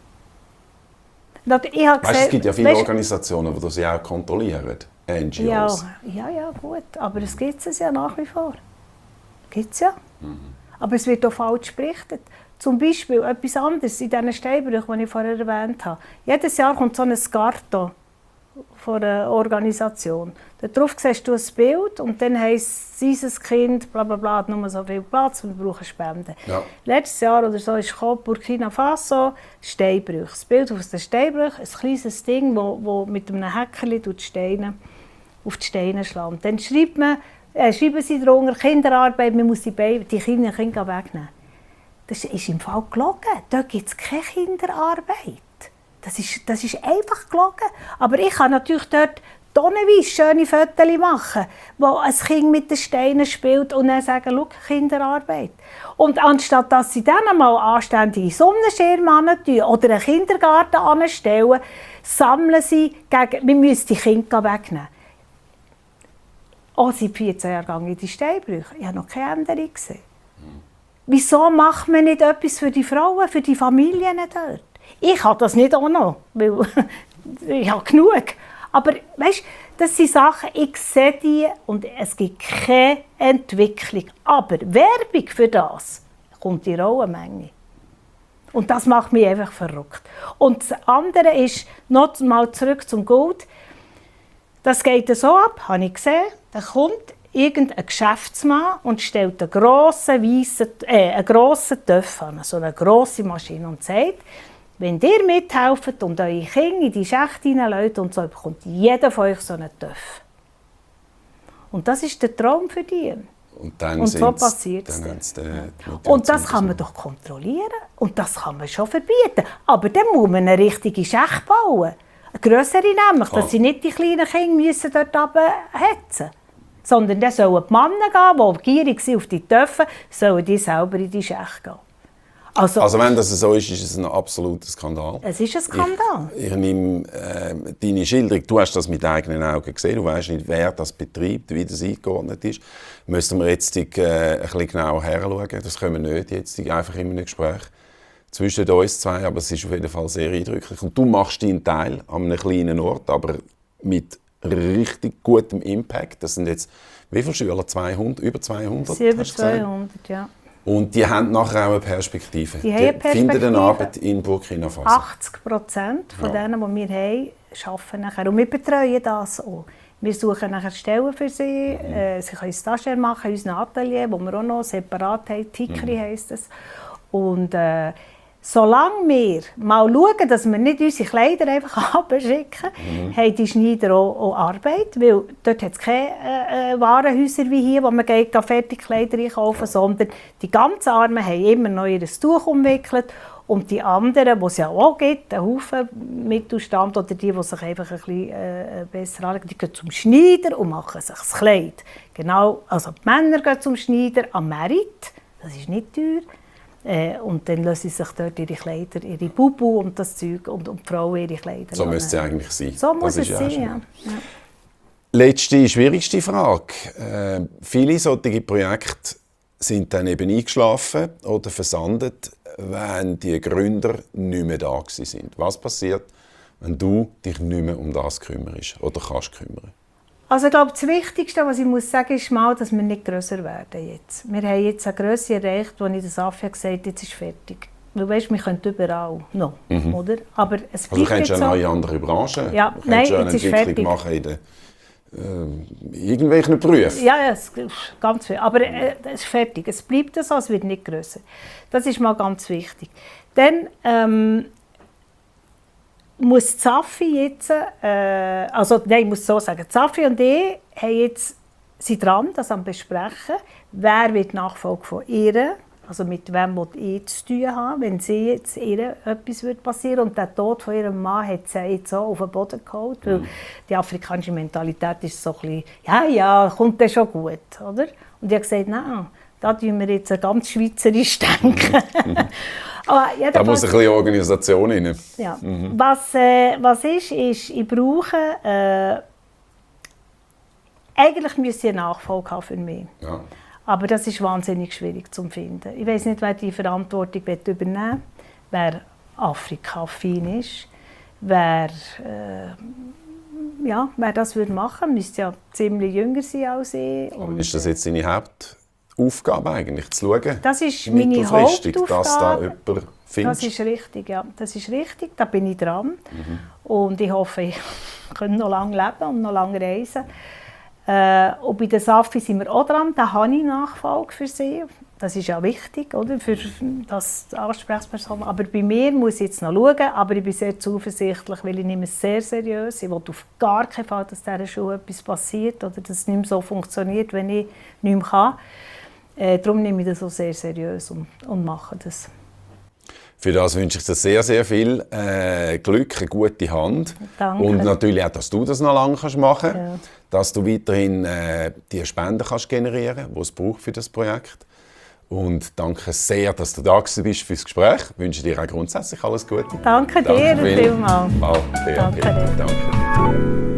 Weißt du, es gibt ja viele Organisationen, die das ja auch kontrollieren, NGOs. Ja, gut, aber es gibt es ja nach wie vor. Gibt's ja. Aber es wird auch falsch berichtet. Zum Beispiel etwas anderes in diesen Steinbrüchen, die ich vorher erwähnt habe. Jedes Jahr kommt so ein Skarto von einer Organisation. Darauf siehst du ein Bild und dann heisst dieses Kind, bla bla bla, hat nur so viel Platz und wir brauchen Spenden. Ja. Letztes Jahr oder so ist Burkina Faso, Steinbrüche. Das Bild aus den Steinbrüchen, ein kleines Ding, das mit einem Häkchen die Steine auf die Steine schlägt. Dann schreiben sie darunter, Kinderarbeit, man muss die kleinen Kinder wegnehmen. Das ist im Fall gelogen. Dort gibt es keine Kinderarbeit. Das ist einfach gelogen. Aber ich kann natürlich dort tonnenweise schöne Fotos machen, wo ein Kind mit den Steinen spielt und dann sagen, schau, Kinderarbeit. Und anstatt dass sie dann einmal anständige Sonnenschirme tun oder einen Kindergarten anstellen, sammeln sie gegen, wir müssen die Kinder wegnehmen. Auch seit 14 Jahren in die Steinbrüche. Ich habe noch keine Änderung gesehen. Wieso macht man nicht etwas für die Frauen, für die Familien dort? Ich habe das nicht auch noch, weil ich habe genug. Aber weißt, das sind Sachen, ich sehe die und es gibt keine Entwicklung. Aber Werbung für das kommt in rauer Menge. Und das macht mich einfach verrückt. Und das andere ist, noch mal zurück zum Gold. Das geht so ab, habe ich gesehen. Da kommt irgendein Geschäftsmann und stellt einen grossen Töpf an, so eine grosse Maschine und sagt, wenn ihr mithelft und eure Kinder in die Schächte hineinlässt und so, bekommt jeder von euch so einen Töpf. Und das ist der Traum für die. Und so passiert es. Und das kann man doch kontrollieren und das kann man schon verbieten. Aber dann muss man eine richtige Schächte bauen. Eine grössere nämlich, dass sie nicht die kleinen Kinder müssen dort runterhetzen müssen. Sondern dann sollen die Männer gehen, die gierig sind auf die Töpfe, sollen die selber in die Schächte gehen. Also wenn das so ist es ein absoluter Skandal. Es ist ein Skandal. Ich nehme deine Schilderung, du hast das mit eigenen Augen gesehen, du weißt nicht, wer das betreibt, wie das eingeordnet ist. Müssen wir jetzt ein bisschen genauer hinschauen. Das können wir nicht jetzt einfach in einem Gespräch zwischen uns zwei, aber es ist auf jeden Fall sehr eindrücklich. Und du machst deinen Teil an einem kleinen Ort, aber mit richtig gutem Impact. Das sind jetzt, wie viele Schüler? 200? Über 200? Sie über 200, ja. Und die haben nachher auch eine Perspektive. Die finden eine Arbeit in Burkina Faso. 80% von denen, die wir haben, arbeiten nachher. Und wir betreuen das auch. Wir suchen nachher Stellen für sie. Sie können Stagiaire machen in unserem Atelier, wo wir auch noch separat haben. Tikri heisst es. Und solange wir mal schauen, dass wir nicht unsere Kleider einfach abschicken, haben die Schneider auch Arbeit. Weil dort hat es keine Warenhäuser wie hier, wo man Fertigkleider einkaufen, sondern die ganz Armen haben immer noch ihr Tuch umwickelt. Und die anderen, die es ja auch gibt, ein Haufen Mittelstand oder die sich einfach ein bisschen besser anlegen, die gehen zum Schneider und machen sich das Kleid. Genau, also die Männer gehen zum Schneider am Merit, das ist nicht teuer. Und dann lassen sie sich dort ihre Kleider, ihre Bubu und das Zeug und die Frauen ihre Kleider. So müsste es eigentlich sein. So muss es sein, ja. Letzte, schwierigste Frage. Viele solche Projekte sind dann eben eingeschlafen oder versandet, wenn die Gründer nicht mehr da sind. Was passiert, wenn du dich nicht mehr um das kümmerst oder kannst kümmern? Also ich glaube, das Wichtigste, was ich muss sagen, ist mal, dass wir nicht grösser werden jetzt. Wir haben jetzt eine Grösse erreicht, wo ich das Affe gesagt habe, jetzt ist fertig. Weil weisst, wir können überall noch, oder? Aber es Also du bleibt könntest jetzt ja so. eine neue andere Branche. Ja, Du nein, könntest ja eine jetzt ist Entwicklung fertig. machen in den, irgendwelchen Berufen. Ja, es ist ganz viel. Aber es ist fertig. Es bleibt so, es wird nicht grösser. Das ist mal ganz wichtig. Dann muss Safi jetzt, ich muss so sagen, Safi und ich sind dran, das am besprechen. Wer wird die Nachfolge von ihr? Also mit wem will ich zu tun haben, wenn sie jetzt ihr etwas passieren würde. Und der Tod von ihrem Mann hat sie jetzt so auf den Boden geholt, weil die afrikanische Mentalität ist so ein bisschen, ja, kommt das schon gut, oder? Und ich habe gesagt, nein, da tun wir jetzt ganz schweizerisch denken. Aber Da muss ein bisschen Organisation rein. ja. Was ist, ich brauche, eigentlich müsste ich eine Nachfolge haben für mich. Ja. Aber das ist wahnsinnig schwierig zu finden. Ich weiß nicht, wer die Verantwortung übernehmen will, wer Afrika-affin ist, wer das machen würde, müsste ja ziemlich jünger sein als ich. Und ist das jetzt deine Hauptaufgabe eigentlich, zu schauen? Das ist meine mittelfristig, Hauptaufgabe. dass da jemand findest? Das ist richtig, ja. Das ist richtig, da bin ich dran. Und ich hoffe, ich kann noch lange leben und noch lange reisen. Und bei der Safi sind wir auch dran, da habe ich Nachfolge für sie. Das ist ja wichtig, oder? Für das Ansprechperson. Aber bei mir muss ich jetzt noch schauen, aber ich bin sehr zuversichtlich, weil ich nehme es sehr seriös. Ich will auf gar keinen Fall, dass dieser Schule etwas passiert oder dass es nicht mehr so funktioniert, wenn ich nicht mehr kann. Darum nehme ich das auch sehr seriös und mache das. Für das wünsche ich dir sehr, sehr viel Glück, eine gute Hand. Danke. Und natürlich auch, dass du das noch lange machen kannst. Ja. Dass du weiterhin die Spenden kannst generieren, die es braucht für das Projekt. Und danke sehr, dass du da bist für das Gespräch. Ich wünsche dir auch grundsätzlich alles Gute. Danke dir vielmals. Danke dir. Danke dir. Danke dir.